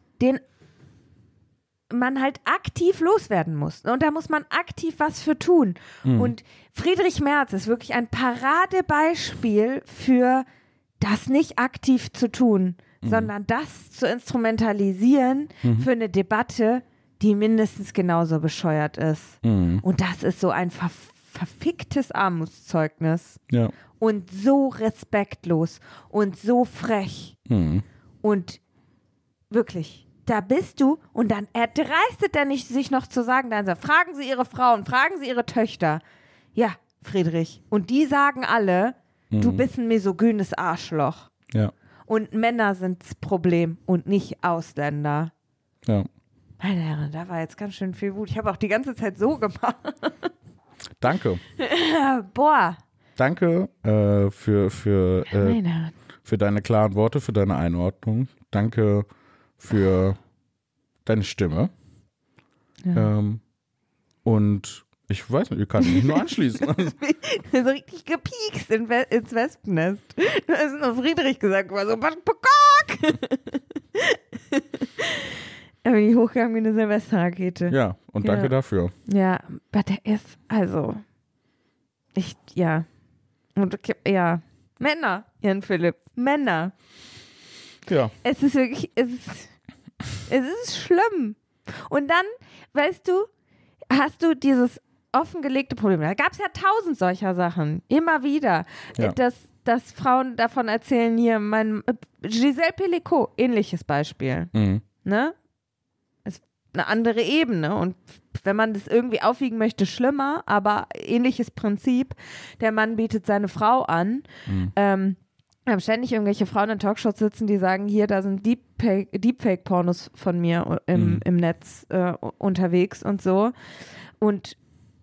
S1: aktiv loswerden muss. Und da muss man aktiv was für tun. Und Friedrich Merz ist wirklich ein Paradebeispiel für das nicht aktiv zu tun, sondern das zu instrumentalisieren für eine Debatte, die mindestens genauso bescheuert ist. Und das ist so ein verficktes Armutszeugnis. Ja. Und so respektlos und so frech. Und wirklich, da bist du und dann erdreistet er nicht, sich noch zu sagen, dann sagt, fragen Sie Ihre Frauen, fragen Sie Ihre Töchter. Ja, Friedrich. Und die sagen alle, du bist ein misogynes Arschloch.
S2: Ja.
S1: Und Männer sind das Problem und nicht Ausländer.
S2: Ja.
S1: Meine Herren, da war jetzt ganz schön viel Wut. Ich habe auch die ganze Zeit so gemacht.
S2: Danke.
S1: Boah.
S2: Danke für deine klaren Worte, für deine Einordnung. Danke für deine Stimme.
S1: Ja.
S2: Und ich weiß nicht, ich kann mich nur anschließen.
S1: So richtig gepiekst ins Wespennest. Da ist nur Friedrich gesagt, war so, Pakok! Aber die hochgegangen wie eine Silvesterrakete.
S2: Ja, und danke dafür.
S1: Ja, aber der ist, also, Und Männer, Jan Philipp, Männer.
S2: Ja.
S1: Es ist wirklich, es ist schlimm. Und dann, weißt du, hast du dieses offengelegte Problem. Da gab es ja 1000 solcher Sachen. Immer wieder.
S2: Ja.
S1: Dass Frauen davon erzählen, hier, Giselle Pelicot, ähnliches Beispiel.
S2: Mhm.
S1: Ne? Ist eine andere Ebene. Und wenn man das irgendwie aufwiegen möchte, schlimmer, aber ähnliches Prinzip. Der Mann bietet seine Frau an.
S2: Mhm.
S1: Haben ständig irgendwelche Frauen in Talkshows sitzen, die sagen, hier, da sind Deepfake-Pornos von mir im Netz unterwegs und so. Und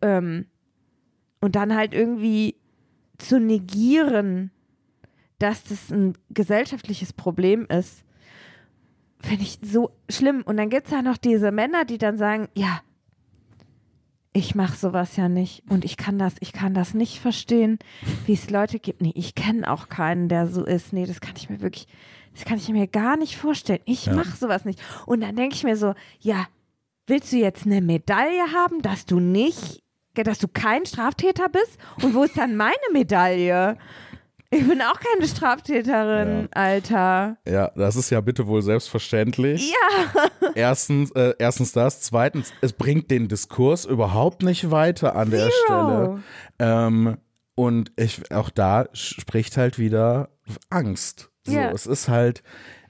S1: dann halt irgendwie zu negieren, dass das ein gesellschaftliches Problem ist, finde ich so schlimm. Und dann gibt es ja noch diese Männer, die dann sagen, ja, ich mache sowas ja nicht und ich kann das nicht verstehen, wie es Leute gibt. Nee, ich kenne auch keinen, der so ist. Nee, das kann ich mir gar nicht vorstellen. Ich mache sowas nicht. Und dann denke ich mir so, ja, willst du jetzt eine Medaille haben, dass du kein Straftäter bist? Und wo ist dann meine Medaille? Ich bin auch keine Straftäterin, Alter.
S2: Ja, das ist ja bitte wohl selbstverständlich.
S1: Ja.
S2: Erstens das. Zweitens, es bringt den Diskurs überhaupt nicht weiter an der Stelle. Und auch da spricht halt wieder Angst. So, es ist halt,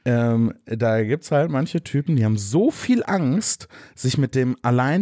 S2: da gibt es halt manche Typen, die haben so viel Angst, sich mit dem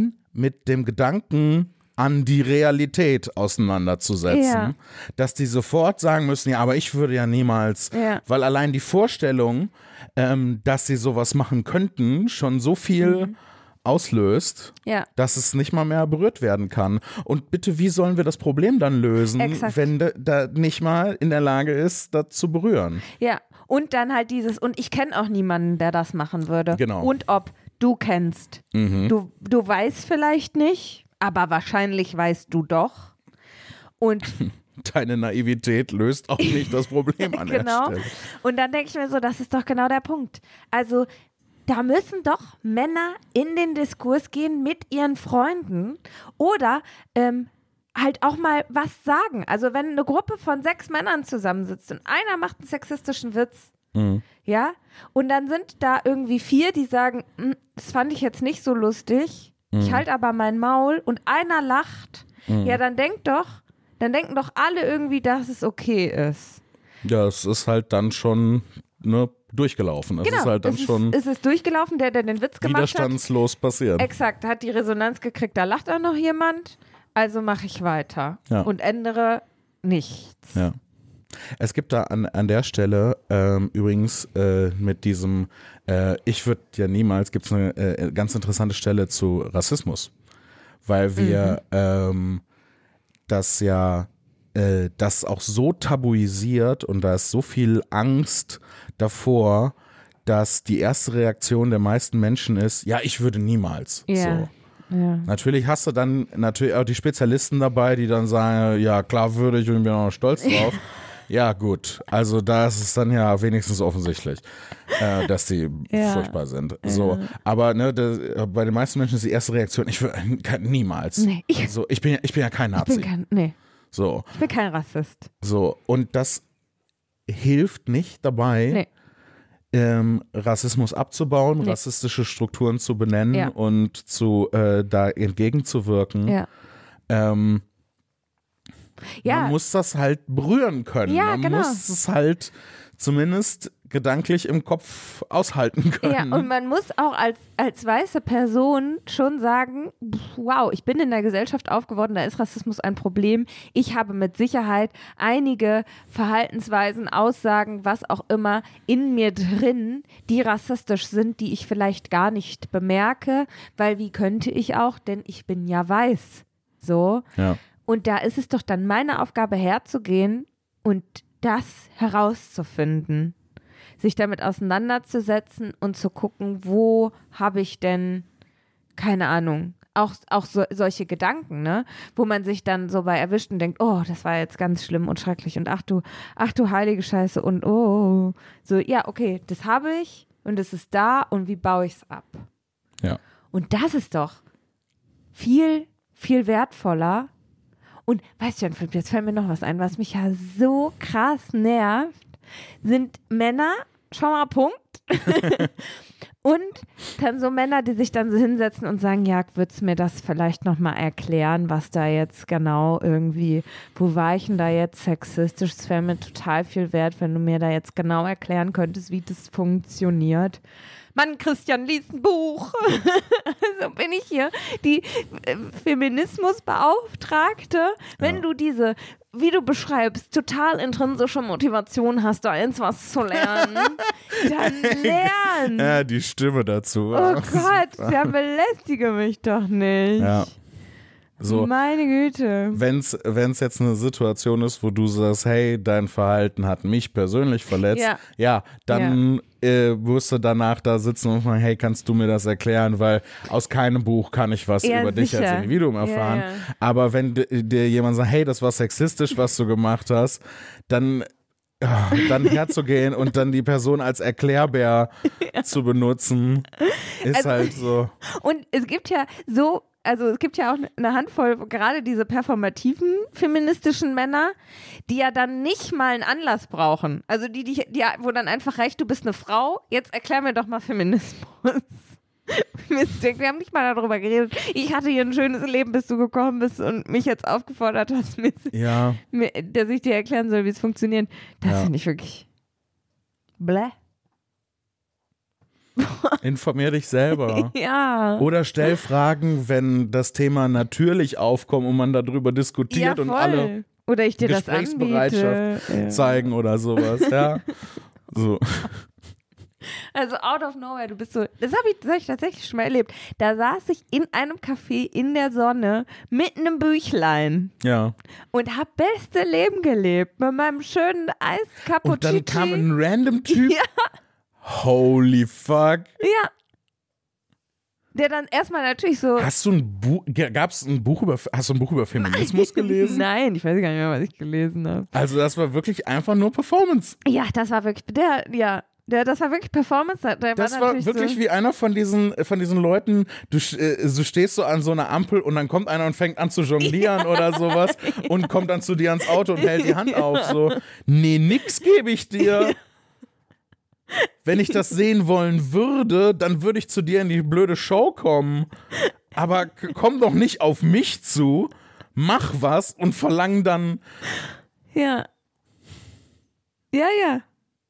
S2: Gedanken an die Realität auseinanderzusetzen, dass die sofort sagen müssen, ja, aber ich würde ja niemals, weil allein die Vorstellung, dass sie sowas machen könnten, schon so viel auslöst, dass es nicht mal mehr berührt werden kann. Und bitte, wie sollen wir das Problem dann lösen, wenn da nicht mal in der Lage ist, das zu berühren?
S1: Ja, und dann halt und ich kenne auch niemanden, der das machen würde.
S2: Genau.
S1: Und ob du kennst. Du weißt vielleicht nicht, aber wahrscheinlich weißt du doch. Und
S2: deine Naivität löst auch nicht das Problem an der Stelle.
S1: Und dann denke ich mir so, das ist doch genau der Punkt. Also da müssen doch Männer in den Diskurs gehen mit ihren Freunden oder halt auch mal was sagen. Also wenn eine Gruppe von 6 Männern zusammensitzt und einer macht einen sexistischen Witz, ja, und dann sind da irgendwie 4, die sagen, das fand ich jetzt nicht so lustig, ich halte aber mein Maul und einer lacht, ja, dann denken doch alle irgendwie, dass es okay ist.
S2: Ja, es ist halt dann schon durchgelaufen. Es ist halt dann
S1: es ist durchgelaufen, der den Witz gemacht hat.
S2: Widerstandslos passiert.
S1: Exakt, hat die Resonanz gekriegt, da lacht auch noch jemand, also mache ich weiter und ändere nichts.
S2: Ja. Es gibt da an der Stelle übrigens mit diesem ich würde ja niemals, gibt es eine ganz interessante Stelle zu Rassismus, weil wir das auch so tabuisiert und da ist so viel Angst davor, dass die erste Reaktion der meisten Menschen ist, ja, ich würde niemals. So.
S1: Ja.
S2: Natürlich hast du dann natürlich auch die Spezialisten dabei, die dann sagen, ja, klar würde ich und bin auch stolz drauf. Ja, gut. Also da ist es dann ja wenigstens offensichtlich, dass die furchtbar sind. So, aber bei den meisten Menschen ist die erste Reaktion, ich würde niemals. Nee. So, ich bin ja kein Nazi. So.
S1: Ich bin kein Rassist.
S2: So, und das hilft nicht dabei, Rassismus abzubauen, rassistische Strukturen zu benennen und da entgegenzuwirken. Man muss das halt berühren können. Man muss es halt zumindest gedanklich im Kopf aushalten können.
S1: Ja, und man muss auch als weiße Person schon sagen, wow, ich bin in der Gesellschaft aufgewachsen, da ist Rassismus ein Problem. Ich habe mit Sicherheit einige Verhaltensweisen, Aussagen, was auch immer in mir drin, die rassistisch sind, die ich vielleicht gar nicht bemerke, weil wie könnte ich auch, denn ich bin ja weiß. So.
S2: Ja.
S1: Und da ist es doch dann meine Aufgabe herzugehen und das herauszufinden. Sich damit auseinanderzusetzen und zu gucken, wo habe ich denn, keine Ahnung, auch solche Gedanken, ne, wo man sich dann so bei erwischt und denkt, oh, das war jetzt ganz schlimm und schrecklich und ach du heilige Scheiße und oh, so, ja, okay, das habe ich und es ist da und wie baue ich es ab?
S2: Ja.
S1: Und das ist doch viel, viel wertvoller. Und weißt du, jetzt fällt mir noch was ein, was mich ja so krass nervt, sind Männer, schau mal, Punkt. Und dann so Männer, die sich dann so hinsetzen und sagen, ja, würdest du mir das vielleicht nochmal erklären, was da jetzt genau irgendwie, wo war ich denn da jetzt sexistisch? Es wäre mir total viel wert, wenn du mir da jetzt genau erklären könntest, wie das funktioniert. Mann, Christian, lies ein Buch. So bin ich hier, die Feminismusbeauftragte. Wenn du diese, wie du beschreibst, total intrinsische Motivation hast, da eins was zu lernen, dann lern.
S2: Ja, die Stimme dazu.
S1: Oh Gott, ja, belästige mich doch nicht.
S2: Ja. So,
S1: meine Güte.
S2: Wenn's jetzt eine Situation ist, wo du sagst, hey, dein Verhalten hat mich persönlich verletzt, dann wirst du danach da sitzen und sagen, hey, kannst du mir das erklären, weil aus keinem Buch kann ich was über dich als Individuum erfahren. Ja. Aber wenn dir jemand sagt, hey, das war sexistisch, was du gemacht hast, dann herzugehen und dann die Person als Erklärbär zu benutzen, ist halt so.
S1: Und es gibt ja es gibt ja auch eine Handvoll, gerade diese performativen feministischen Männer, die ja dann nicht mal einen Anlass brauchen. Also wo dann einfach reicht, du bist eine Frau, jetzt erklär mir doch mal Feminismus. Wir haben nicht mal darüber geredet. Ich hatte hier ein schönes Leben, bis du gekommen bist und mich jetzt aufgefordert hast, dass ich dir erklären soll, wie es funktioniert. Das finde ich wirklich bläh.
S2: Informier dich selber.
S1: Ja.
S2: Oder stell Fragen, wenn das Thema natürlich aufkommt und man darüber diskutiert und alle
S1: oder ich dir
S2: Gesprächsbereitschaft zeigen oder sowas. Ja. So.
S1: Also out of nowhere, du bist so, das habe ich tatsächlich schon mal erlebt. Da saß ich in einem Café in der Sonne mit einem Büchlein.
S2: Ja.
S1: Und hab beste Leben gelebt mit meinem schönen Eis-Cappuccino.
S2: Und dann kam ein random Typ. Ja. Holy fuck.
S1: Ja. Der dann erstmal natürlich so.
S2: Hast du ein Buch über Feminismus gelesen?
S1: Nein, ich weiß gar nicht mehr, was ich gelesen habe.
S2: Also das war wirklich einfach nur Performance.
S1: Ja, das war wirklich, das war wirklich Performance.
S2: Das war wirklich so wie einer von diesen Leuten, du stehst so an so einer Ampel und dann kommt einer und fängt an zu jonglieren oder sowas und kommt dann zu dir ans Auto und hält die Hand auf. So, nee, nix gebe ich dir. Wenn ich das sehen wollen würde, dann würde ich zu dir in die blöde Show kommen. Aber komm doch nicht auf mich zu, mach was und verlang dann.
S1: Ja. Ja. Ja,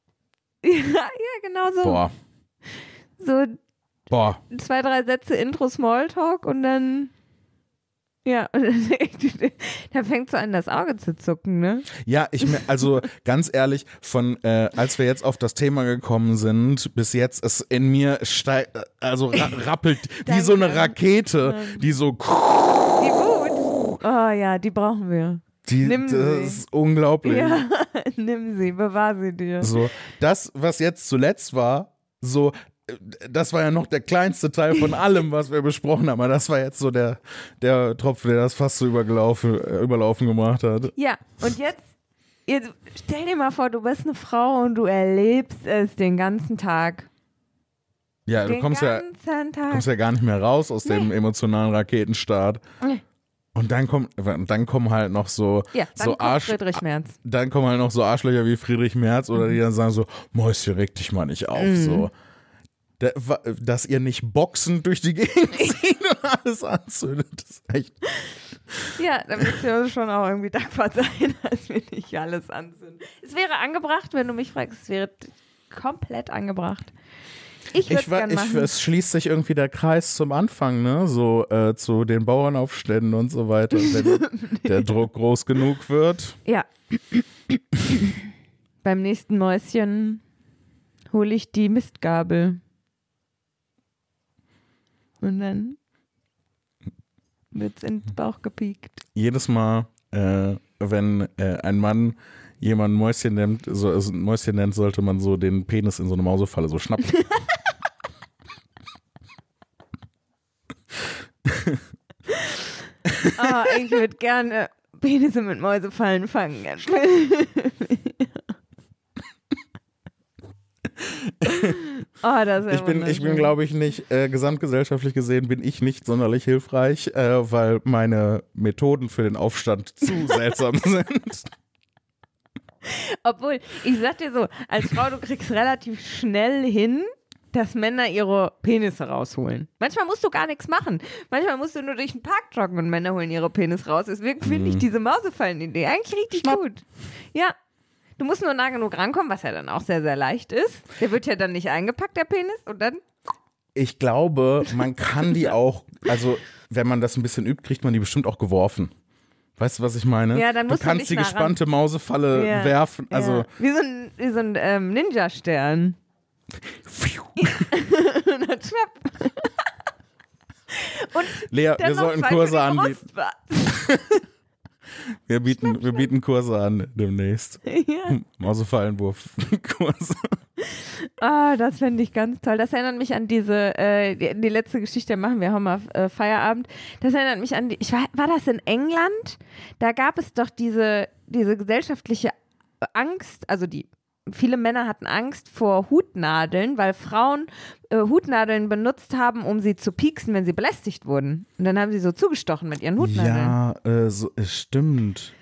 S1: genau so.
S2: Boah.
S1: So 2, 3 Sätze Intro Smalltalk und dann da fängt so an, das Auge zu zucken, ne?
S2: Ja, also ganz ehrlich, als wir jetzt auf das Thema gekommen sind, bis jetzt ist in mir rappelt wie so eine Rakete, die so. Die
S1: Wut. Oh ja, die brauchen wir.
S2: Das ist unglaublich.
S1: Ja, nimm sie, bewahr sie dir.
S2: So, das, was jetzt zuletzt war, so. Das war ja noch der kleinste Teil von allem, was wir besprochen haben. Aber das war jetzt so der Tropfen, der das fast so überlaufen gemacht hat.
S1: Ja, und jetzt stell dir mal vor, du bist eine Frau und du erlebst es den ganzen Tag.
S2: Ja, du kommst ja gar nicht mehr raus aus dem emotionalen Raketenstart. Nee. Und dann kommen halt noch so,
S1: Friedrich Merz.
S2: Dann kommen halt noch so Arschlöcher wie Friedrich Merz oder die dann sagen so, Mäuschen, reg dich mal nicht auf, so. Dass ihr nicht boxend durch die Gegend zieht und alles anzündet, das ist echt.
S1: Ja, da müsst ihr schon auch irgendwie dankbar sein, dass wir nicht alles anzünden. Es wäre angebracht, wenn du mich fragst, es wäre komplett angebracht.
S2: Es schließt sich irgendwie der Kreis zum Anfang, ne? So zu den Bauernaufständen und so weiter, wenn der Druck groß genug wird.
S1: Ja. Beim nächsten Mäuschen hole ich die Mistgabel. Und dann wird's in den Bauch gepiekt.
S2: Jedes Mal, wenn ein Mann jemanden Mäuschen nennt, sollte man so den Penis in so eine Mausefalle so schnappen.
S1: Ich würde gerne Penisse mit Mäusefallen fangen.
S2: Ich bin, glaube ich, nicht, gesamtgesellschaftlich gesehen bin ich nicht sonderlich hilfreich, weil meine Methoden für den Aufstand zu seltsam sind.
S1: Obwohl, ich sag dir so, als Frau, du kriegst relativ schnell hin, dass Männer ihre Penisse rausholen. Manchmal musst du gar nichts machen. Manchmal musst du nur durch den Park joggen und Männer holen ihre Penis raus. Deswegen finde ich diese Mausefallen-Idee eigentlich richtig gut. Ja. Du musst nur nah genug rankommen, was ja dann auch sehr, sehr leicht ist. Der wird ja dann nicht eingepackt, der Penis, und dann?
S2: Ich glaube, man kann die auch, also wenn man das ein bisschen übt, kriegt man die bestimmt auch geworfen. Weißt du, was ich meine?
S1: Ja, dann musst
S2: du kannst die gespannte Mausefalle werfen. Also
S1: wie so ein Ninja-Stern. Und dann schnapp. Und
S2: Lea, wir sollten Kurse anbieten. Wir bieten Kurse an demnächst.
S1: Ja.
S2: Mausefallenwurf-Kurse.
S1: Das fände ich ganz toll. Das erinnert mich an die letzte Geschichte, machen wir auch mal Feierabend. Das erinnert mich an war das in England? Da gab es doch diese gesellschaftliche Angst, also viele Männer hatten Angst vor Hutnadeln, weil Frauen Hutnadeln benutzt haben, um sie zu pieksen, wenn sie belästigt wurden. Und dann haben sie so zugestochen mit ihren Hutnadeln.
S2: Ja, stimmt.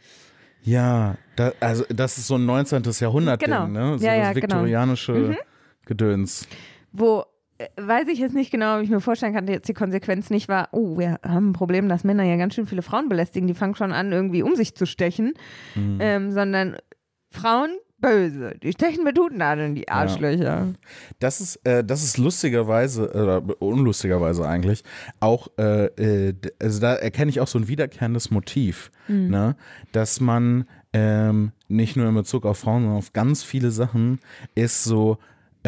S2: Ja, das ist so ein 19. Jahrhundert-Ding, ne? So das viktorianische Gedöns.
S1: Weiß ich jetzt nicht genau, ob ich mir vorstellen kann, jetzt die Konsequenz nicht war, wir haben ein Problem, dass Männer ja ganz schön viele Frauen belästigen, die fangen schon an, irgendwie um sich zu stechen, sondern Frauen böse. Die stechen mit Hutnadeln, die Arschlöcher. Ja.
S2: Das ist lustigerweise, oder unlustigerweise eigentlich, auch, also da erkenne ich auch so ein wiederkehrendes Motiv, ne? Dass man nicht nur in Bezug auf Frauen, sondern auf ganz viele Sachen ist so,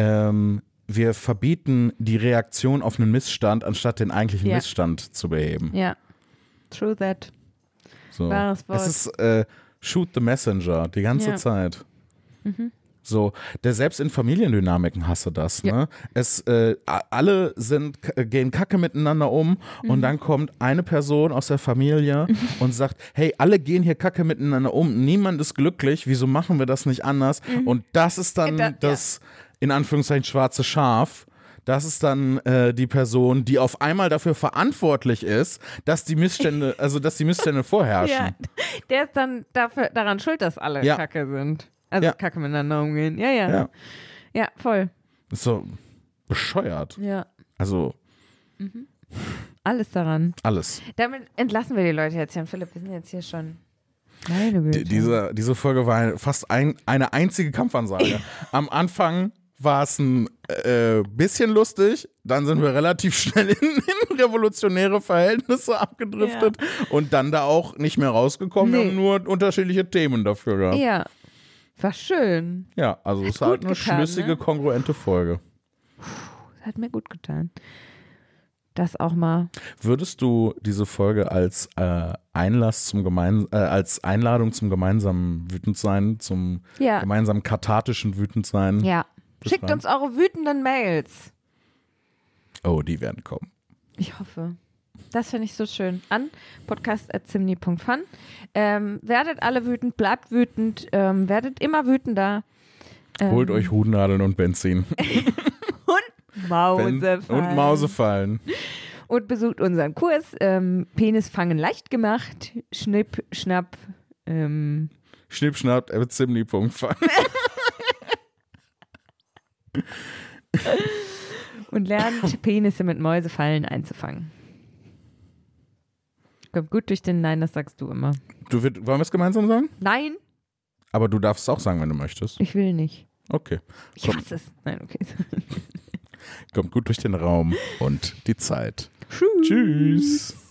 S2: wir verbieten die Reaktion auf einen Missstand, anstatt den eigentlichen Missstand zu beheben.
S1: Ja, true that.
S2: So. Wahres Wort. Es ist shoot the messenger die ganze Zeit. So, selbst in Familiendynamiken hast du das, ne? Alle gehen kacke miteinander um und dann kommt eine Person aus der Familie und sagt, hey, alle gehen hier kacke miteinander um, niemand ist glücklich, wieso machen wir das nicht anders? Und das ist dann das, in Anführungszeichen, schwarze Schaf. Das ist dann die Person, die auf einmal dafür verantwortlich ist, dass die Missstände, vorherrschen. Ja,
S1: der ist dann daran schuld, dass alle kacke sind. Also kacke miteinander umgehen. Ja, voll.
S2: Ist so bescheuert.
S1: Ja.
S2: Also.
S1: Alles daran.
S2: Alles.
S1: Damit entlassen wir die Leute jetzt hier. Und Philipp, wir sind jetzt hier schon. Meine Güte.
S2: Diese Folge war fast eine einzige Kampfansage. Am Anfang war es ein bisschen lustig, dann sind wir relativ schnell in revolutionäre Verhältnisse abgedriftet und dann da auch nicht mehr rausgekommen. Wir haben nur unterschiedliche Themen dafür gehabt.
S1: Ja. War schön.
S2: Ja, also es ist halt eine schlüssige, kongruente Folge.
S1: Das hat mir gut getan. Das auch mal.
S2: Würdest du diese Folge als als Einladung zum gemeinsamen Wütendsein, zum gemeinsamen kathartischen Wütendsein?
S1: Ja. Schickt uns eure wütenden Mails.
S2: Oh, die werden kommen.
S1: Ich hoffe. Das finde ich so schön. An podcast@zimni.fun. Werdet alle wütend, bleibt wütend, werdet immer wütender.
S2: Holt euch Hutnadeln und Benzin.
S1: Und Mausefallen.
S2: Und Mausefallen.
S1: Und besucht unseren Kurs. Penis fangen leicht gemacht. Schnipp, schnapp.
S2: Schnipp, schnapp, zimni.fun. Und
S1: lernt Penisse mit Mäusefallen einzufangen. Kommt gut durch den Nein, das sagst du immer.
S2: Wollen wir es gemeinsam sagen?
S1: Nein.
S2: Aber du darfst es auch sagen, wenn du möchtest.
S1: Ich will nicht.
S2: Okay.
S1: Ich hasse es. Nein, okay.
S2: Kommt gut durch den Raum und die Zeit.
S1: Tschüss.
S2: Tschüss.